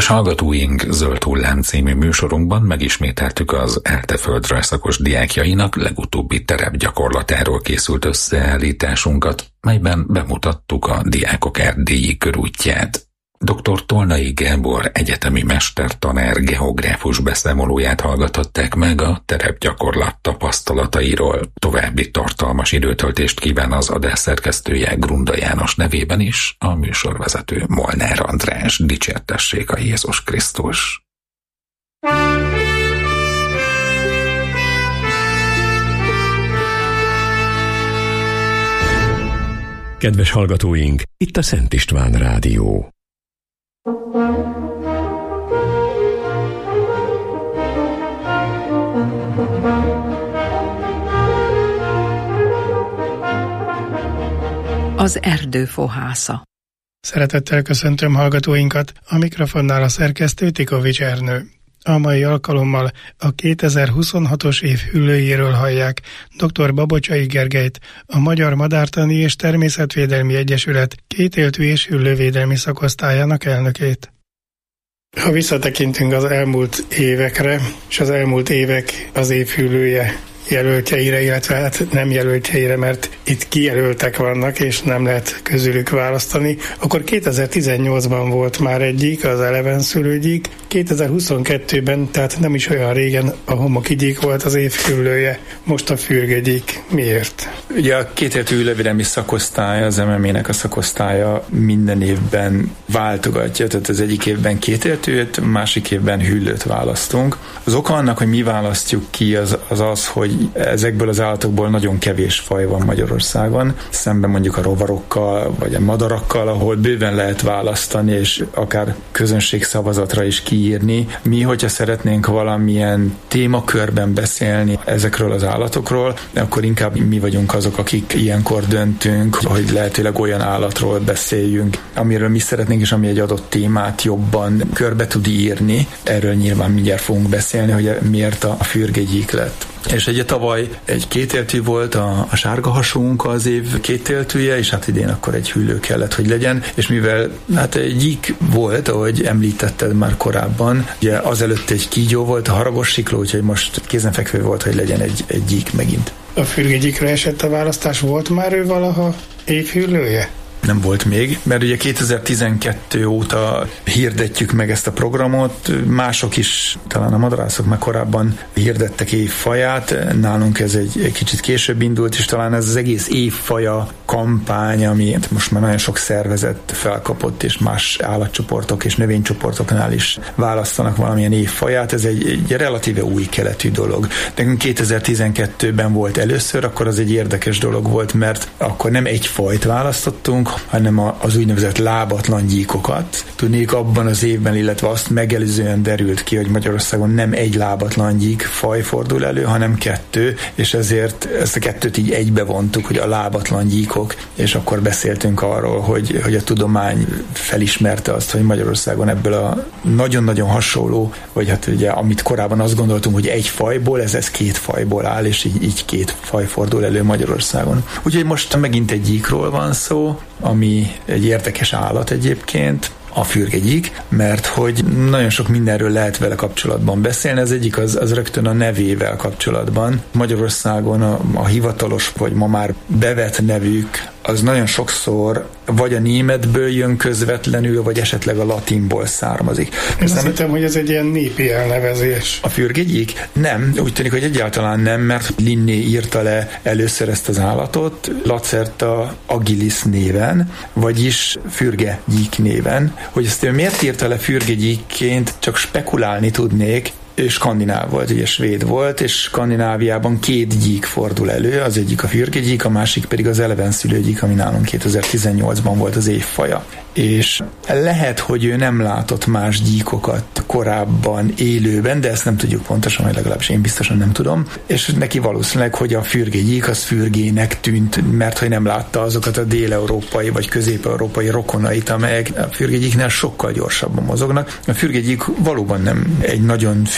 Kedves hallgatóink, Zöld Hullám című műsorunkban megismételtük az ELTE földrajzszakos diákjainak legutóbbi terepgyakorlatáról készült összeállításunkat, melyben bemutattuk a diákok erdélyi körútját. doktor Tolnai Gábor egyetemi mestertanár geográfus beszámolóját hallgathatták meg a terepgyakorlat tapasztalatairól. További tartalmas időtöltést kíván az adás szerkesztője Grunda János nevében is, a műsorvezető Molnár András. Dicsértessék a Jézus Krisztus! Kedves hallgatóink, itt a Szent István Rádió. Az erdő fohásza. Szeretettel köszöntöm hallgatóinkat, a mikrofonnál a szerkesztő Tikovics Ernő. A mai alkalommal a kétezer-huszonhatos év hüllőjéről hallják dr. Babocsai Gergelyt, a Magyar Madártani és Természetvédelmi Egyesület kétéltű és hüllővédelmi szakosztályának elnökét. Ha visszatekintünk az elmúlt évekre, és az elmúlt évek az év hüllője jelöltjeire, illetve hát nem jelöltjeire, mert itt kijelöltek vannak, és nem lehet közülük választani, akkor kétezer-tizennyolcban volt már egyik, az elevenszülőgyík, kétezer-huszonkettőben, tehát nem is olyan régen a homokigyík volt az év hüllője, most a fürgegyík. Miért? Ugye a kétéltű hüllővédelmi szakosztálya, az em em é-nek a szakosztálya minden évben váltogatja, tehát az egyik évben kétéltűt, másik évben hüllőt választunk. Az oka annak, hogy mi választjuk ki, az az, az hogy ezekből az állatokból nagyon kevés faj van Magyarországon, szemben mondjuk a rovarokkal, vagy a madarakkal, ahol bőven lehet választani, és akár közönségszavazatra is kiírni. Mi, hogyha szeretnénk valamilyen témakörben beszélni ezekről az állatokról, akkor inkább mi vagyunk azok, akik ilyenkor döntünk, hogy lehetőleg olyan állatról beszéljünk, amiről mi szeretnénk, és ami egy adott témát jobban körbe tud írni. Erről nyilván mindjárt fogunk beszélni, hogy miért a fürgegyík lett. És ugye tavaly egy kétéltű volt a, a sárgahasunk az év kétéltűje, és hát idén akkor egy hüllő kellett, hogy legyen, és mivel hát egy gyík volt, ahogy említetted már korábban, ugye azelőtt egy kígyó volt, a haragos sikló, úgyhogy most kézenfekvő volt, hogy legyen egy, egy gyík megint. A fürgegyíkre esett a választás, volt már ő valaha évhüllője? Nem volt még, mert ugye kétezer-tizenkettő óta hirdetjük meg ezt a programot, mások is, talán a madarászok már korábban hirdettek évfaját, nálunk ez egy, egy kicsit később indult, és talán ez az egész évfaja kampány, ami most már nagyon sok szervezet felkapott, és más állatcsoportok és növénycsoportoknál is választanak valamilyen évfaját, ez egy, egy relatíve új keletű dolog. Nekünk kétezer-tizenkettőben volt először, akkor az egy érdekes dolog volt, mert akkor nem egy fajt választottunk, hanem az úgynevezett lábatlan gyíkokat. Tudnék, abban az évben, illetve azt megelőzően derült ki, hogy Magyarországon nem egy lábatlan gyík faj fordul elő, hanem kettő, és ezért ezt a kettőt így egybe vontuk, hogy a lábatlan gyíkok, és akkor beszéltünk arról, hogy, hogy a tudomány felismerte azt, hogy Magyarországon ebből a nagyon-nagyon hasonló, vagy hát ugye, amit korábban azt gondoltunk, hogy egy fajból, ez, ez két fajból áll, és így, így két faj fordul elő Magyarországon. Úgyhogy most megint egy gyíkról van szó, ami egy érdekes állat egyébként, a fürgegyík, mert hogy nagyon sok mindenről lehet vele kapcsolatban beszélni. Az egyik az, az rögtön a nevével kapcsolatban. Magyarországon a, a hivatalos, vagy ma már bevett nevük, az nagyon sokszor vagy a németből jön közvetlenül, vagy esetleg a latinból származik. Én azt hittem, hogy ez egy ilyen népi elnevezés. A fürgegyík? Nem. Úgy tűnik, hogy egyáltalán nem, mert Linné írta le először ezt az állatot, Lacerta agilis néven, vagyis fürgegyík néven. Hogy ezt ő miért írta le fürgegyíkként, csak spekulálni tudnék. Ő skandináv volt, ugye svéd volt, és Skandináviában két gyík fordul elő, az egyik a fürgegyík, a másik pedig az elevenszülőgyík, ami nálunk kétezer-tizennyolcban volt az évfaja. És lehet, hogy ő nem látott más gyíkokat korábban élőben, de ezt nem tudjuk pontosan, vagy legalábbis én biztosan nem tudom, és neki valószínűleg, hogy a fürgegyík az fürgének tűnt, mert hogy nem látta azokat a dél-európai vagy közép-európai rokonait, amelyek a fürgegyíknél sokkal gyorsabban mozognak. A fürgegyík valóban nem egy nagyon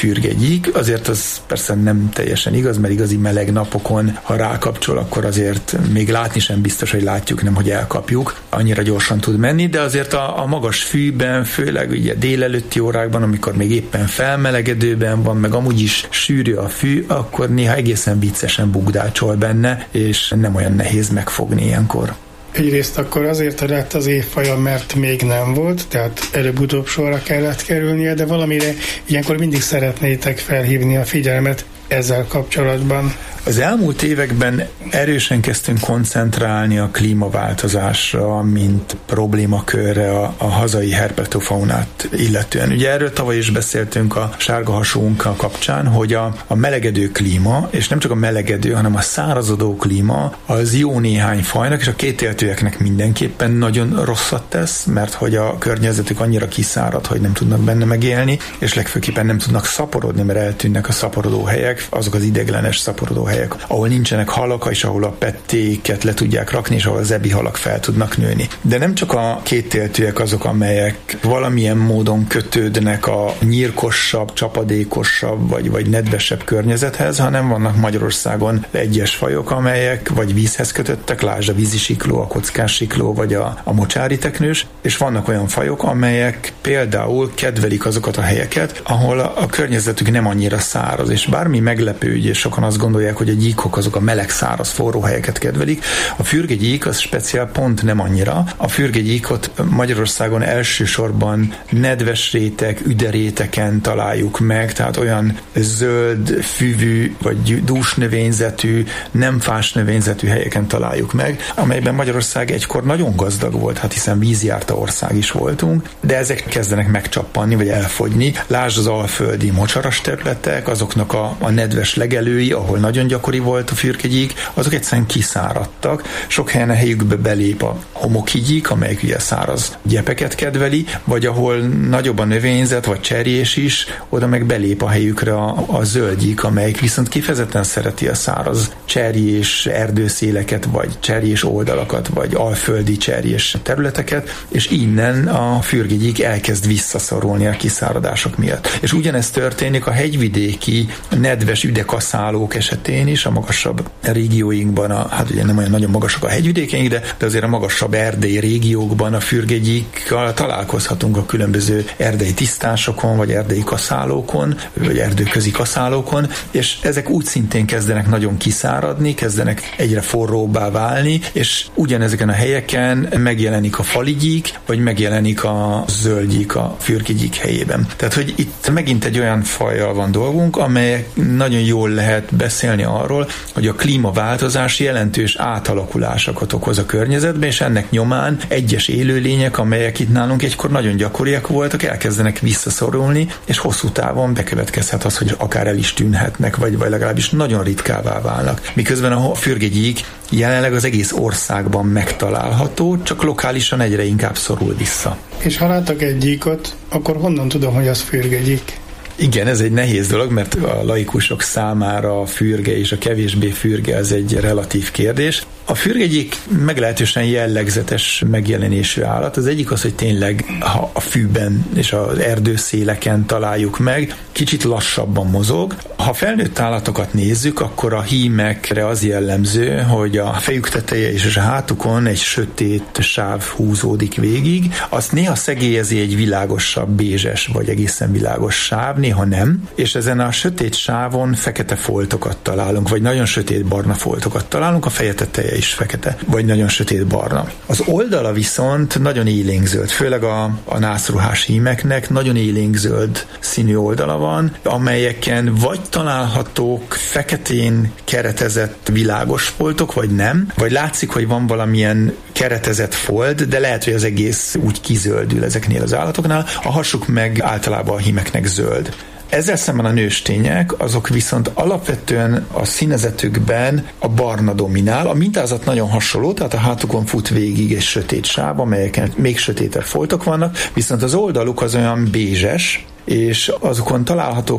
fürgegyík. Azért az persze nem teljesen igaz, mert igazi meleg napokon, ha rákapcsol, akkor azért még látni sem biztos, hogy látjuk, nem hogy elkapjuk. Annyira gyorsan tud menni, de azért a, a magas fűben, főleg ugye délelőtti órákban, amikor még éppen felmelegedőben van, meg amúgy is sűrű a fű, akkor néha egészen viccesen bugdácsol benne, és nem olyan nehéz megfogni ilyenkor. Egyrészt akkor azért lett az évfaja, mert még nem volt, tehát előbb-utóbb sorra kellett kerülnie, de valamire ilyenkor mindig szeretnétek felhívni a figyelmet ezzel kapcsolatban. Az elmúlt években erősen kezdtünk koncentrálni a klímaváltozásra, mint problémakörre a, a hazai herpetofaunát illetően. Ugye erről tavaly is beszéltünk a sárgahasónkkal kapcsán, hogy a, a melegedő klíma, és nem csak a melegedő, hanem a szárazodó klíma az jó néhány fajnak, és a kétéltőeknek mindenképpen nagyon rosszat tesz, mert hogy a környezetük annyira kiszárad, hogy nem tudnak benne megélni, és legfőképpen nem tudnak szaporodni, mert eltűnnek a szaporodó helyek, azok az ideiglenes szaporodó helyek, ahol nincsenek halak, és ahol a pettéket le tudják rakni, és ahol az ebi halak fel tudnak nőni. De nem csak a kétéltőek azok, amelyek valamilyen módon kötődnek a nyírkosabb, csapadékosabb, vagy, vagy nedvesebb környezethez, hanem vannak Magyarországon egyes fajok, amelyek vagy vízhez kötöttek, lásd a vízisikló, a kockássikló, vagy a, a mocsári teknős, és vannak olyan fajok, amelyek például kedvelik azokat a helyeket, ahol a, a környezetük nem annyira száraz, és bármi meglepő, ugye sokan azt gondolják, hogy a gyíkok azok a meleg, száraz, forró helyeket kedvelik. A fürgegyík az speciál pont nem annyira. A fürgegyíkot Magyarországon elsősorban nedves réteg, üderéteken találjuk meg, tehát olyan zöld, füvű, vagy dús növényzetű, nem fás növényzetű helyeken találjuk meg, amelyben Magyarország egykor nagyon gazdag volt, hát hiszen vízjárta ország is voltunk, de ezek kezdenek megcsappanni, vagy elfogyni. Lásd az alföldi mocsaras területek, azoknak a, a nedves legelői, ahol nagyon gyakori volt a fürgegyík, azok egyszerűen kiszáradtak. Sok helyen a helyükbe belép a homokhígyik, amelyik ugye száraz gyepeket kedveli, vagy ahol nagyobb a növényzet, vagy cserjés is, oda meg belép a helyükre a, a zöldgyík, amelyik viszont kifejezetten szereti a száraz cserjés erdőszéleket, vagy cserjés oldalakat, vagy alföldi cserjés területeket, és innen a fürgegyík elkezd visszaszorulni a kiszáradások miatt. És ugyanezt történik a hegyvidéki nedves üdekaszálók esetén is, a magasabb régióinkban, a, hát ugye nem olyan nagyon magasak a hegyvidékeink, de, de azért a magasabb erdei régiókban a fürgegyíkkal találkozhatunk a különböző erdei tisztásokon, vagy erdei kaszálókon, vagy erdőközi kaszálókon, és ezek úgy szintén kezdenek nagyon kiszáradni, kezdenek egyre forróbbá válni, és ugyanezeken a helyeken megjelenik a faligyík, vagy megjelenik a zöldgyík a fürgegyík helyében. Tehát, hogy itt megint egy olyan fajjal van dolgunk, amely nagyon jól lehet beszélni arról, hogy a klímaváltozás jelentős átalakulásokat okoz a környezetben, és ennek nyomán egyes élőlények, amelyek itt nálunk egykor nagyon gyakoriak voltak, elkezdenek visszaszorulni, és hosszú távon bekövetkezhet az, hogy akár el is tűnhetnek, vagy, vagy legalábbis nagyon ritkává válnak. Miközben a fürgegyík jelenleg az egész országban megtalálható, csak lokálisan egyre inkább szorul vissza. És ha látok egy gyíkot, akkor honnan tudom, hogy az fürgegyík? Igen, ez egy nehéz dolog, mert a laikusok számára a fürge és a kevésbé fürge az egy relatív kérdés. A fürgegyík meglehetősen jellegzetes megjelenésű állat. Az egyik az, hogy tényleg ha a fűben és az erdőszéleken találjuk meg, kicsit lassabban mozog. Ha felnőtt állatokat nézzük, akkor a hímekre az jellemző, hogy a fejük teteje és a hátukon egy sötét sáv húzódik végig. Azt néha szegélyezi egy világosabb, bézses vagy egészen világos sáv, néha nem, és ezen a sötét sávon fekete foltokat találunk, vagy nagyon sötét barna foltokat találunk, a feje teteje is fekete, vagy nagyon sötét barna. Az oldala viszont nagyon élénkzöld, főleg a, a nászruhás hímeknek nagyon élénkzöld színű oldala van, amelyeken vagy találhatók feketén keretezett világos foltok, vagy nem, vagy látszik, hogy van valamilyen keretezett fold, de lehet, hogy az egész úgy kizöldül ezeknél az állatoknál, a hasuk meg általában a hímeknek zöld. Ezzel szemben a nőstények, azok viszont alapvetően a színezetükben a barna dominál. A mintázat nagyon hasonló, tehát a hátukon fut végig egy sötét sáv, amelyeken még sötétebb foltok vannak, viszont az oldaluk az olyan bézses, és azokon találhatók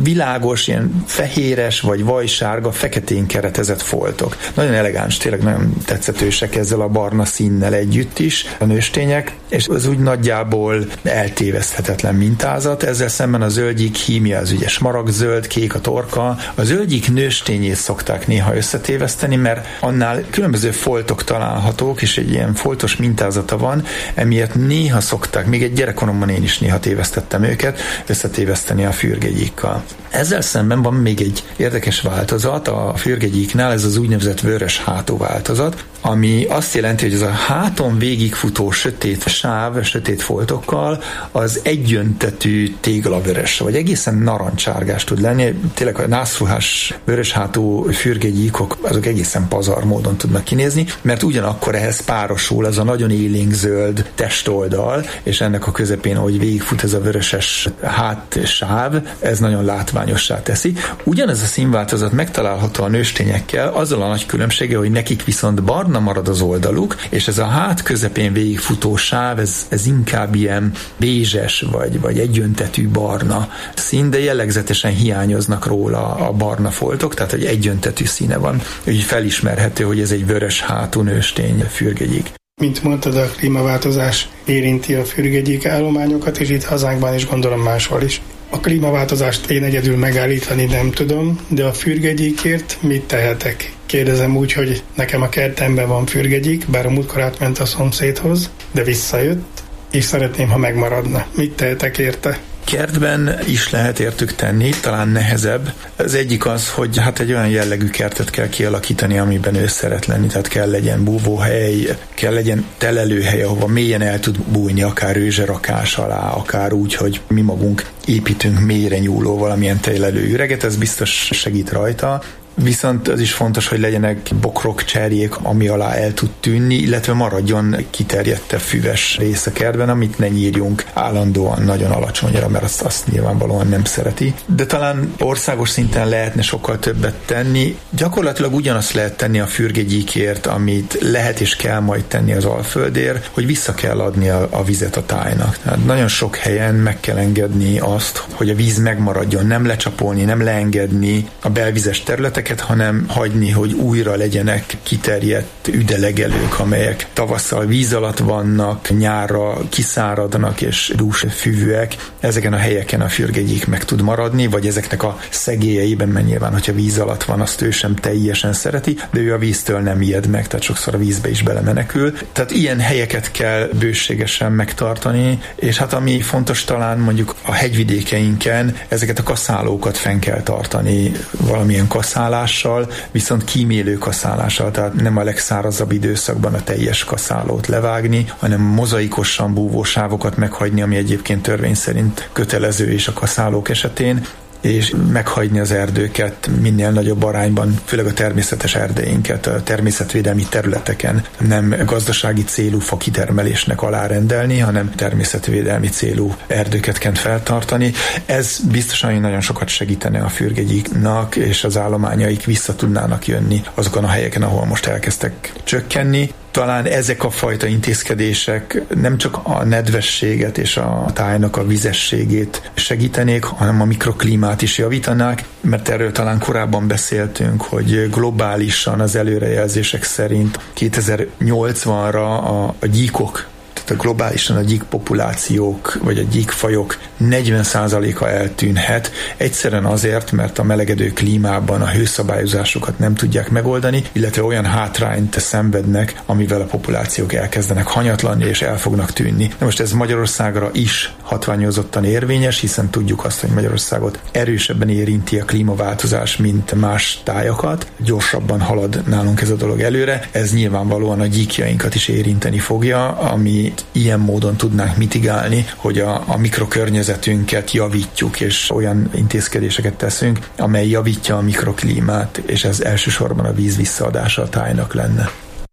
világos, ilyen fehéres vagy vajsárga, feketén keretezett foltok. Nagyon elegáns, tényleg nagyon tetszetősek ezzel a barna színnel együtt is a nőstények, és az úgy nagyjából eltéveszthetetlen mintázat. Ezzel szemben a zöldgyík hímja az ugye smaragdzöld, kék a torka. A zöldgyík nőstényét szokták néha összetéveszteni, mert annál különböző foltok találhatók, és egy ilyen foltos mintázata van, emiatt néha szokták, még egy gyerekkoromban én is néha tévesztettem őket, összetéveszteni a fürgegyíkkal. Ezzel szemben van még egy érdekes változat a fürgegyíknál, ez az úgynevezett vörös hátú változat, ami azt jelenti, hogy ez a háton végigfutó sötét sáv, sötét foltokkal az egyöntetű téglavörös, vagy egészen narancsárgás tud lenni. Tényleg a nászruhás vörös hátú fürgegyíkok azok egészen pazar módon tudnak kinézni, mert ugyanakkor ehhez párosul az a nagyon élénk zöld testoldal, és ennek a közepén, ahogy végigfut ez a vöröses hátsáv, ez nagyon látványossá teszi. Ugyanez a színváltozat megtalálható a nőstényekkel, azzal a nagy különbsége, hogy nekik viszont barna marad az oldaluk, és ez a hát közepén végigfutó sáv, ez, ez inkább ilyen bézses, vagy, vagy egyöntetű barna szín, de jellegzetesen hiányoznak róla a barna foltok, tehát egy egyöntetű színe van. Úgy felismerhető, hogy ez egy vörös hátú nőstény fürgegyík. Mint mondtad, a klímaváltozás érinti a fürgegyík állományokat, és itt hazánkban is, gondolom máshol is. A klímaváltozást én egyedül megállítani nem tudom, de a fürgegyíkért mit tehetek? Kérdezem úgy, hogy nekem a kertemben van fürgegyík, bár a múltkor átment a szomszédhoz, de visszajött, és szeretném, ha megmaradna. Mit tehetek érte? Kertben is lehet értük tenni, talán nehezebb. Az egyik az, hogy hát egy olyan jellegű kertet kell kialakítani, amiben ő szeret lenni, tehát kell legyen búvóhely, kell legyen telelőhely, ahova mélyen el tud bújni, akár rőzserakás alá, akár úgy, hogy mi magunk építünk mélyre nyúló valamilyen telelő üreget, ez biztos segít rajta. Viszont az is fontos, hogy legyenek bokrok, cserjék, ami alá el tud tűnni, illetve maradjon kiterjedtebb füves rész a kertben, amit ne nyírjunk állandóan nagyon alacsonyra, mert azt, azt nyilvánvalóan nem szereti. De talán országos szinten lehetne sokkal többet tenni. Gyakorlatilag ugyanazt lehet tenni a fürgegyíkért, amit lehet és kell majd tenni az Alföldért, hogy vissza kell adni a, a vizet a tájnak. Tehát nagyon sok helyen meg kell engedni azt, hogy a víz megmaradjon, nem lecsapolni, nem leengedni a belvizes területek, hanem hagyni, hogy újra legyenek kiterjedt üdelegelők, amelyek tavasszal víz alatt vannak, nyárra kiszáradnak és dús füvűek. Ezeken a helyeken a fürgegyík meg tud maradni, vagy ezeknek a szegélyeiben, mert nyilván, hogyha víz alatt van, azt ő sem teljesen szereti, de ő a víztől nem ijed meg, tehát sokszor a vízbe is belemenekül. Tehát ilyen helyeket kell bőségesen megtartani, és hát ami fontos talán mondjuk a hegyvidékeinken, ezeket a kaszálókat fenn kell tartani valamilyen kaszálás, viszont kímélő kaszálással, tehát nem a legszárazabb időszakban a teljes kaszálót levágni, hanem mozaikosan búvósávokat meghagyni, ami egyébként törvény szerint kötelező is a kaszálók esetén, és meghagyni az erdőket minél nagyobb arányban, főleg a természetes erdeinket, a természetvédelmi területeken nem gazdasági célú fakitermelésnek alárendelni, hanem természetvédelmi célú erdőket kell feltartani. Ez biztosan nagyon sokat segítene a fürgegyíknak, és az állományaik vissza tudnának jönni azokon a helyeken, ahol most elkezdtek csökkenni. Talán ezek a fajta intézkedések nem csak a nedvességet és a tájnak a vizességét segítenék, hanem a mikroklímát is javítanák, mert erről talán korábban beszéltünk, hogy globálisan az előrejelzések szerint kétezer-nyolcvanra a, a gyíkok, tehát globálisan a gyík populációk, vagy a gyíkfajok negyven százaléka eltűnhet, egyszerűen azért, mert a melegedő klímában a hőszabályozásokat nem tudják megoldani, illetve olyan hátrányt szenvednek, amivel a populációk elkezdenek hanyatlanni és el fognak tűnni. De most ez Magyarországra is hatványozottan érvényes, hiszen tudjuk azt, hogy Magyarországot erősebben érinti a klímaváltozás, mint más tájakat. Gyorsabban halad nálunk ez a dolog előre. Ez nyilvánvalóan a gyíkjainkat is érinteni fogja, ami ilyen módon tudnánk mitigálni, hogy a, a mikrokörnyezetünket javítjuk, és olyan intézkedéseket teszünk, amely javítja a mikroklímát, és ez elsősorban a víz visszaadása a tájnak lenne.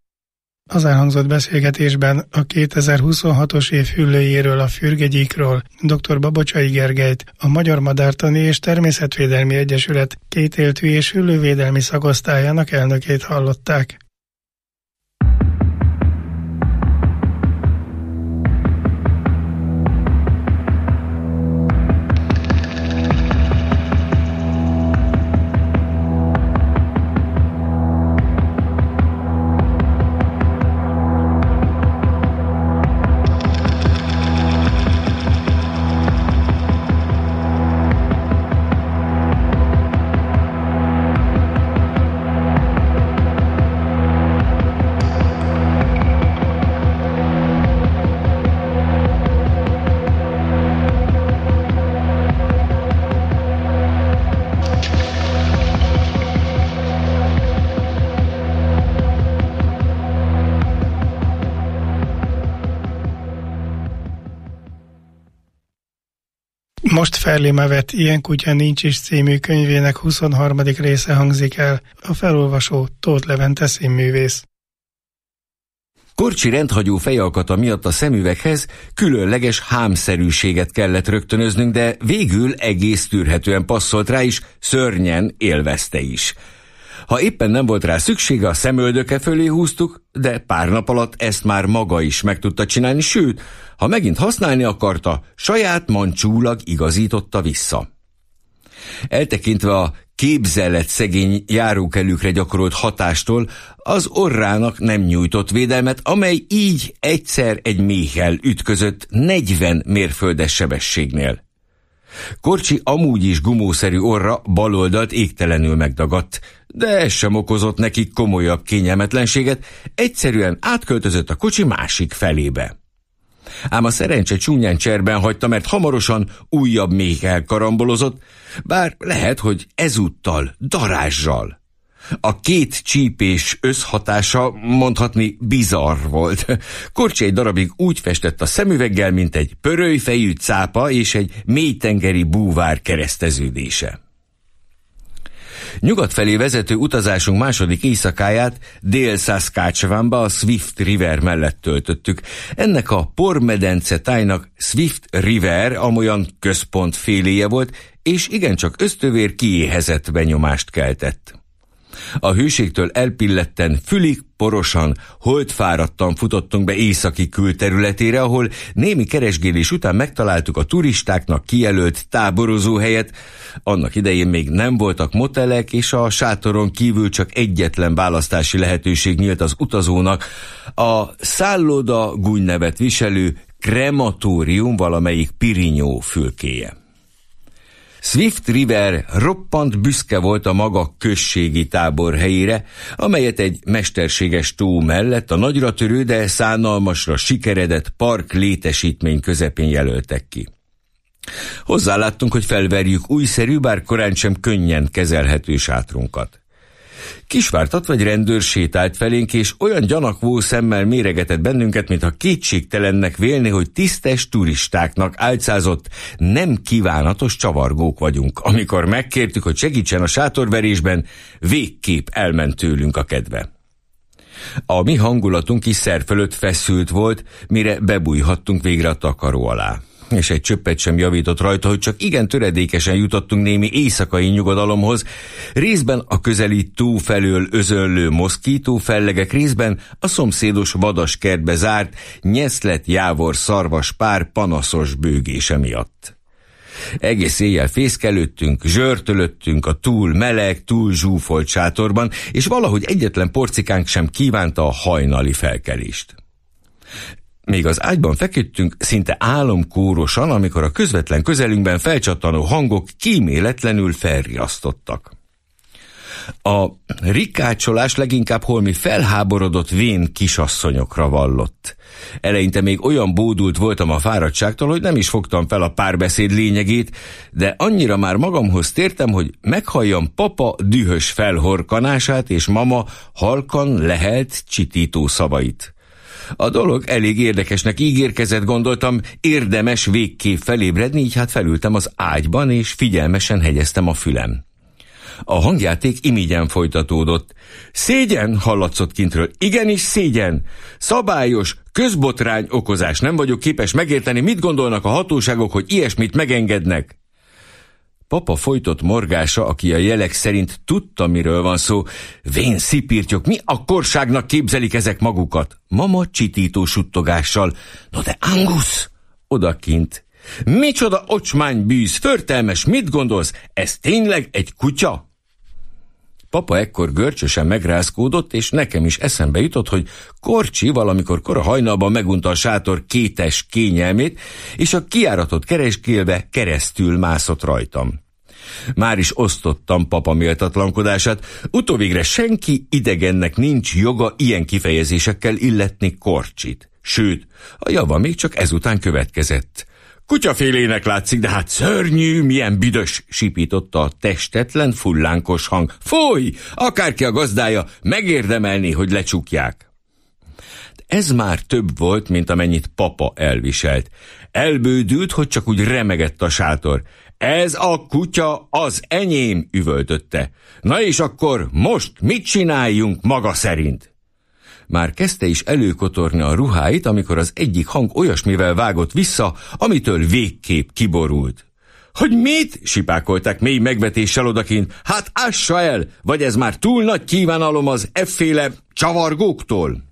Az elhangzott beszélgetésben a kétezer-huszonhatos év hüllőjéről, a fürgegyíkról dr. Babocsai Gergelyt, a Magyar Madártani és Természetvédelmi Egyesület kétéltű és hüllővédelmi szakosztályának elnökét hallották. most Ferlima vett Ilyen kutya nincs is című könyvének huszonharmadik része hangzik el, a felolvasó Tóth Levente színművész. Korcsi rendhagyó fejalkata miatt a szemüveghez különleges hámszerűséget kellett rögtönöznünk, de végül egész tűrhetően passzolt rá is, szörnyen élvezte is. Ha éppen nem volt rá szüksége, a szemöldöke fölé húztuk, de pár nap alatt ezt már maga is meg tudta csinálni, sőt, ha megint használni akarta, saját mancsúlag igazította vissza. Eltekintve a képzelet szegény járókelőkre gyakorolt hatástól, az orrának nem nyújtott védelmet, amely így egyszer egy méhel ütközött negyven mérföldes sebességnél. Korcsi amúgy is gumószerű orra baloldalt égtelenül megdagadt, de ez sem okozott nekik komolyabb kényelmetlenséget, egyszerűen átköltözött a kocsi másik felébe. Ám a szerencse csúnyán cserben hagyta, mert hamarosan újabb méh elkarambolozott, bár lehet, hogy ezúttal darázsal. A két csípés összhatása mondhatni bizarr volt. Korcsi egy darabig úgy festett a szemüveggel, mint egy pörölyfejű cápa és egy mélytengeri búvár kereszteződése. Nyugat felé vezető utazásunk második éjszakáját Dél-Saskatchewanba a Swift River mellett töltöttük. Ennek a pormedence tájnak Swift River amolyan központféléje volt, és igencsak ösztövér kiéhezett benyomást keltett. A hőségtől elpilletten, fülig porosan, holdfáradtan futottunk be északi külterületére, ahol némi keresgélés után megtaláltuk a turistáknak kijelölt táborozó helyet. Annak idején még nem voltak motelek, és a sátoron kívül csak egyetlen választási lehetőség nyílt az utazónak, a szálloda gúnynevet viselő krematórium valamelyik pirinyó fülkéje. Swift River roppant büszke volt a maga községi táborhelyére, amelyet egy mesterséges tó mellett a nagyra törő, de szánalmasra sikeredett park létesítmény közepén jelöltek ki. Hozzáláttunk, hogy felverjük újszerű, bár korán sem könnyen kezelhető sátrunkat. Kisvártatva egy rendőr sétált felénk, és olyan gyanakvó szemmel méregetett bennünket, mintha kétségtelennek vélné, hogy tisztes turistáknak álcázott, nem kívánatos csavargók vagyunk. Amikor megkértük, hogy segítsen a sátorverésben, végképp elment tőlünk a kedve. A mi hangulatunk is szer fölött feszült volt, mire bebújhattunk végre a takaró alá. És egy csöppet sem javított rajta, hogy csak igen töredékesen jutottunk némi éjszakai nyugodalomhoz, részben a közeli tó felől özönlő moszkító fellegek, részben a szomszédos vadaskertbe zárt, nyeszlet jávor szarvas pár panaszos bőgése miatt. Egész éjjel fészkelődtünk, zsörtölöttünk a túl meleg, túl zsúfolt sátorban, és valahogy egyetlen porcikánk sem kívánta a hajnali felkelést. Még az ágyban feküdtünk szinte álomkórosan, amikor a közvetlen közelünkben felcsattanó hangok kíméletlenül felriasztottak. A rikácsolás leginkább holmi felháborodott vén kisasszonyokra vallott. Eleinte még olyan bódult voltam a fáradtságtól, hogy nem is fogtam fel a párbeszéd lényegét, de annyira már magamhoz tértem, hogy meghalljam papa dühös felhorkanását és mama halkan lehelt csitító szavait. A dolog elég érdekesnek ígérkezett, gondoltam, érdemes végképp felébredni, így hát felültem az ágyban, és figyelmesen hegyeztem a fülem. A hangjáték imígyen folytatódott. Szégyen, hallatszott kintről. Igenis szégyen. Szabályos, közbotrány okozás. Nem vagyok képes megérteni, mit gondolnak a hatóságok, hogy ilyesmit megengednek. Papa folytott morgása, aki a jelek szerint tudta, miről van szó. Vén szipírtyok, mi a korságnak képzelik ezek magukat? Mama csitító suttogással. No de Angus! Odakint. Micsoda ocsmánybűz, förtelmes, mit gondolsz? Ez tényleg egy kutya? Papa ekkor görcsösen megrázkódott, és nekem is eszembe jutott, hogy Korcsi valamikor kora hajnalban megunta a sátor kétes kényelmét, és a kijáratot kereskélve keresztül mászott rajtam. Már is osztottam papa méltatlankodását, utóvégre senki idegennek nincs joga ilyen kifejezésekkel illetni Korcsit. Sőt, a java még csak ezután következett. Kutyafélének látszik, de hát szörnyű, milyen büdös, sipította a testetlen, fullánkos hang. Fúj, akárki a gazdája, megérdemelni, hogy lecsukják. Ez már több volt, mint amennyit papa elviselt. Elbődült, hogy csak úgy remegett a sátor. Ez a kutya az enyém, üvöltötte. Na és akkor most mit csináljunk maga szerint? Már kezdte is előkotorni a ruháit, amikor az egyik hang olyasmivel vágott vissza, amitől végképp kiborult. Hogy mit? Sipákolták mély megvetéssel odakint. Hát ássa el, vagy ez már túl nagy kívánalom az efféle csavargóktól?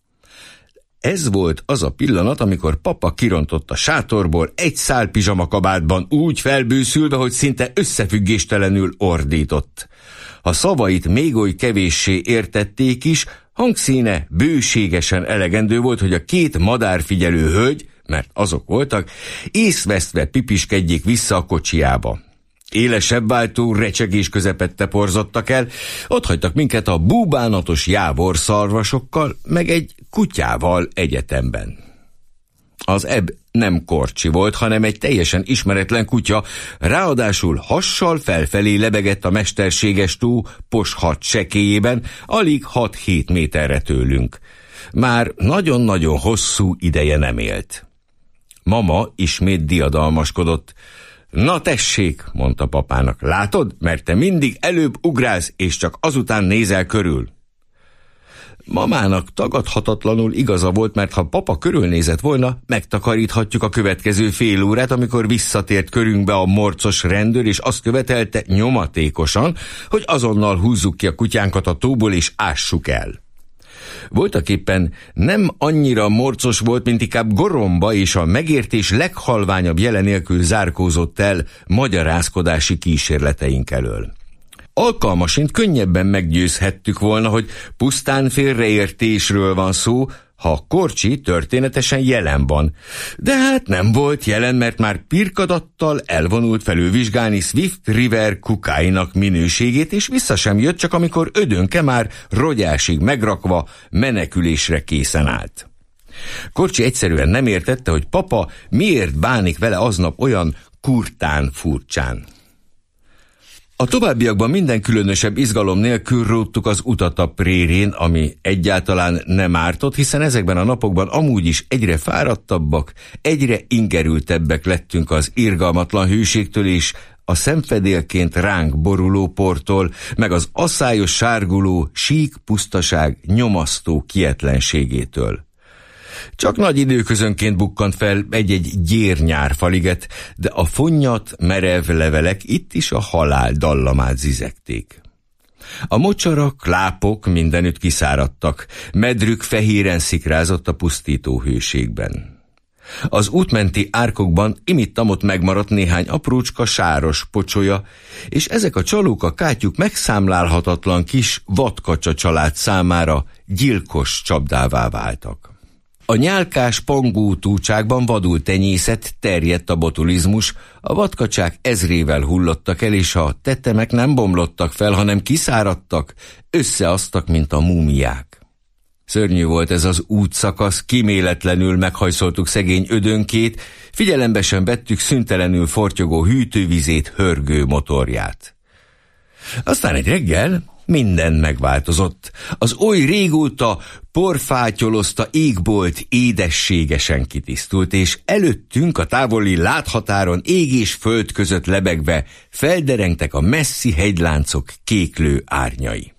Ez volt az a pillanat, amikor papa kirontott a sátorból egy szál pizsamakabátban úgy felbőszülve, hogy szinte összefüggéstelenül ordított. Ha szavait még oly kevéssé értették is, hangszíne bőségesen elegendő volt, hogy a két madárfigyelő hölgy, mert azok voltak, észvesztve pipiskedjék vissza a kocsiába. Élesebb váltó recsegés közepette porzottak el, ott hagytak minket a búbánatos jávorszarvasokkal, meg egy kutyával egyetemben. Az ebb nem Korcsi volt, hanem egy teljesen ismeretlen kutya, ráadásul hassal felfelé lebegett a mesterséges tó poshat sekélyében, alig hat-hét méterre tőlünk. Már nagyon-nagyon hosszú ideje nem élt. Mama ismét diadalmaskodott. Na tessék, mondta papának, látod, mert te mindig előbb ugrálsz, és csak azután nézel körül. Mamának tagadhatatlanul igaza volt, mert ha papa körülnézett volna, megtakaríthatjuk a következő fél órát, amikor visszatért körünkbe a morcos rendőr, és azt követelte nyomatékosan, hogy azonnal húzzuk ki a kutyánkat a tóból, és ássuk el. Voltaképpen nem annyira morcos volt, mint inkább goromba, és a megértés leghalványabb jele nélkül zárkózott el magyarázkodási kísérleteink elől. Alkalmasint könnyebben meggyőzhettük volna, hogy pusztán félreértésről van szó, ha Korcsi történetesen jelen van. De hát nem volt jelen, mert már pirkadattal elvonult felülvizsgálni Swift River kukáinak minőségét, és vissza sem jött, csak amikor ödönke már rogyásig megrakva menekülésre készen állt. Korcsi egyszerűen nem értette, hogy papa miért bánik vele aznap olyan kurtán furcsán. A továbbiakban minden különösebb izgalom nélkül róttuk az utat a prérén, ami egyáltalán nem ártott, hiszen ezekben a napokban amúgy is egyre fáradtabbak, egyre ingerültebbek lettünk az irgalmatlan hőségtől és a szemfedélként ránk boruló portól, meg az asszályos sárguló, sík pusztaság nyomasztó kietlenségétől. Csak nagy időközönként bukkant fel egy-egy gyérnyárfaliget, de a fonnyat, merev levelek itt is a halál dallamát zizegték. A mocsarak, lápok mindenütt kiszáradtak, medrük fehéren szikrázott a pusztító hőségben. Az útmenti árkokban imittamot megmaradt néhány aprócska sáros pocsolya, és ezek a csalók a kátyuk megszámlálhatatlan kis vadkacsa család számára gyilkos csapdává váltak. A nyálkás pangó túcsákban vadul tenyészett, terjedt a botulizmus, a vadkacsák ezrével hullottak el, és a tetemek nem bomlottak fel, hanem kiszáradtak, összeasztak, mint a múmiák. Szörnyű volt ez az útszakasz, kíméletlenül meghajszoltuk szegény ödönkét, figyelembe sem vettük szüntelenül fortyogó hűtővizét, hörgő motorját. Aztán egy reggel minden megváltozott. Az oly régóta porfátyolozta égbolt édességesen kitisztult, és előttünk a távoli láthatáron ég és föld között lebegve felderengtek a messzi hegyláncok kéklő árnyai.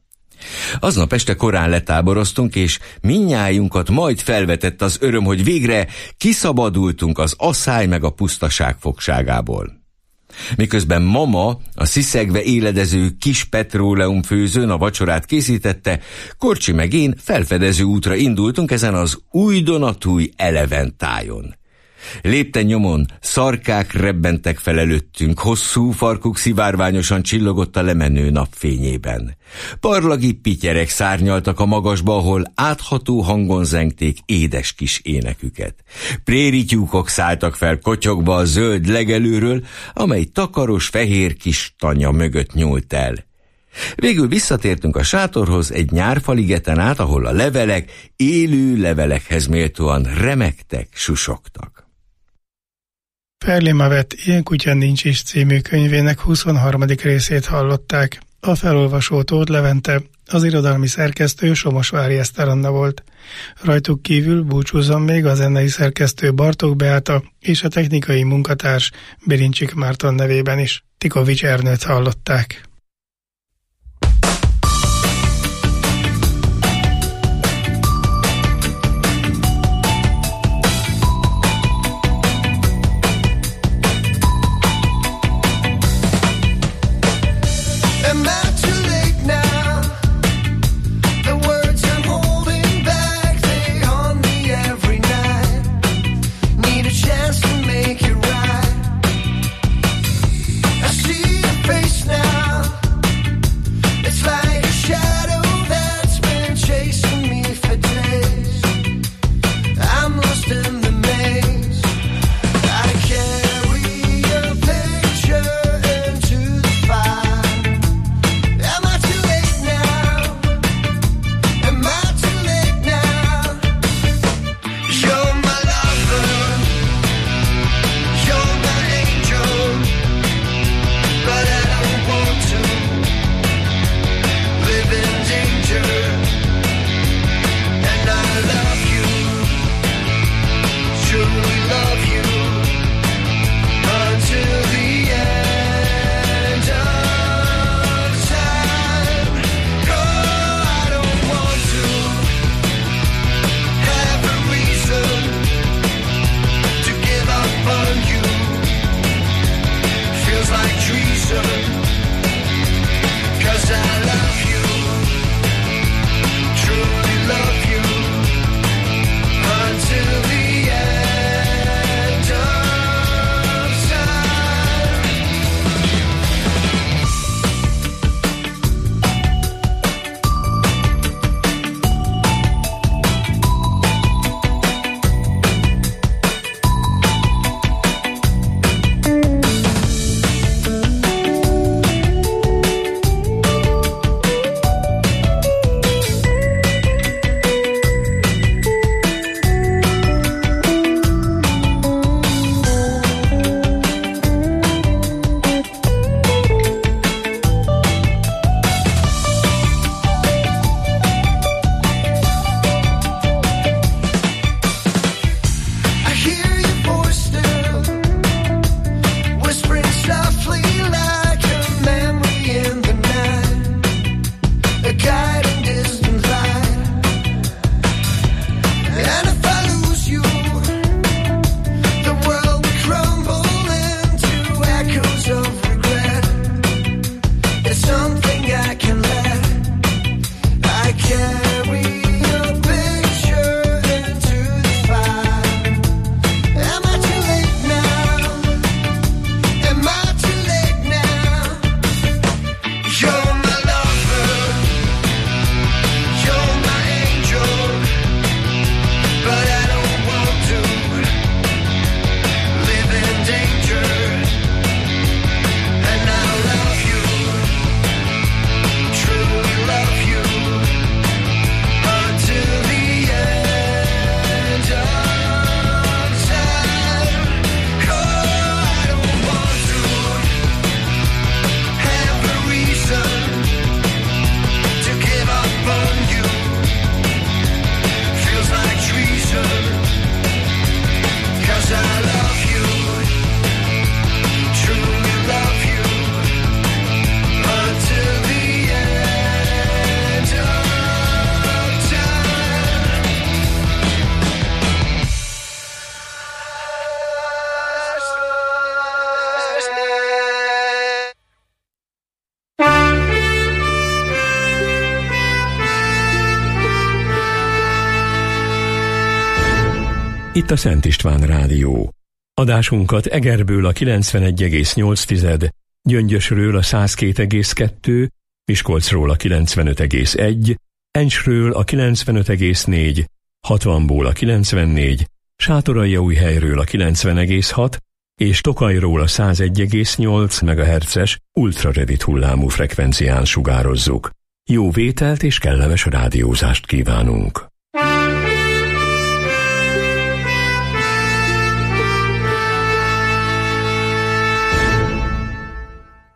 Aznap este korán letáboroztunk, és mindnyájunkat majd felvetett az öröm, hogy végre kiszabadultunk az asszály meg a pusztaság fogságából. Miközben mama a sziszegve éledező kis petróleum főzőn a vacsorát készítette, Korcsi meg én felfedező útra indultunk ezen az újdonatúj eleven tájon. Lépten nyomon szarkák rebbentek fel előttünk, hosszú farkuk szivárványosan csillogott a lemenő napfényében. Parlagi pityerek szárnyaltak a magasba, ahol átható hangon zengték édes kis éneküket. Prérityúkok szálltak fel kotyogva a zöld legelőről, amely takaros fehér kis tanya mögött nyúlt el. Végül visszatértünk a sátorhoz egy nyárfaligeten át, ahol a levelek élő levelekhez méltóan remegtek, susogtak. Ferlimavet Ilyen kutya nincs is című könyvének huszonharmadik részét hallották. A felolvasó Tóth Levente, az irodalmi szerkesztő Somosvári Eszter Anna volt. Rajtuk kívül búcsúzzon még a zenei szerkesztő Bartók Beáta és a technikai munkatárs Birincsik Márton nevében is. Tikovics Ernőt hallották. Itt a Szent István Rádió. Adásunkat Egerből a kilencvenegy egész nyolc, Gyöngyösről a száz két egész kettő, Miskolcról a kilencvenöt egész egy, Encsről a kilencvenöt egész négy, hatvanból a kilencvennégy, Sátoraljaújhelyről a kilencven egész hat és Tokajról a száz egy egész nyolc megahertzes ultrarövid hullámú frekvencián sugározzuk. Jó vételt és kellemes rádiózást kívánunk!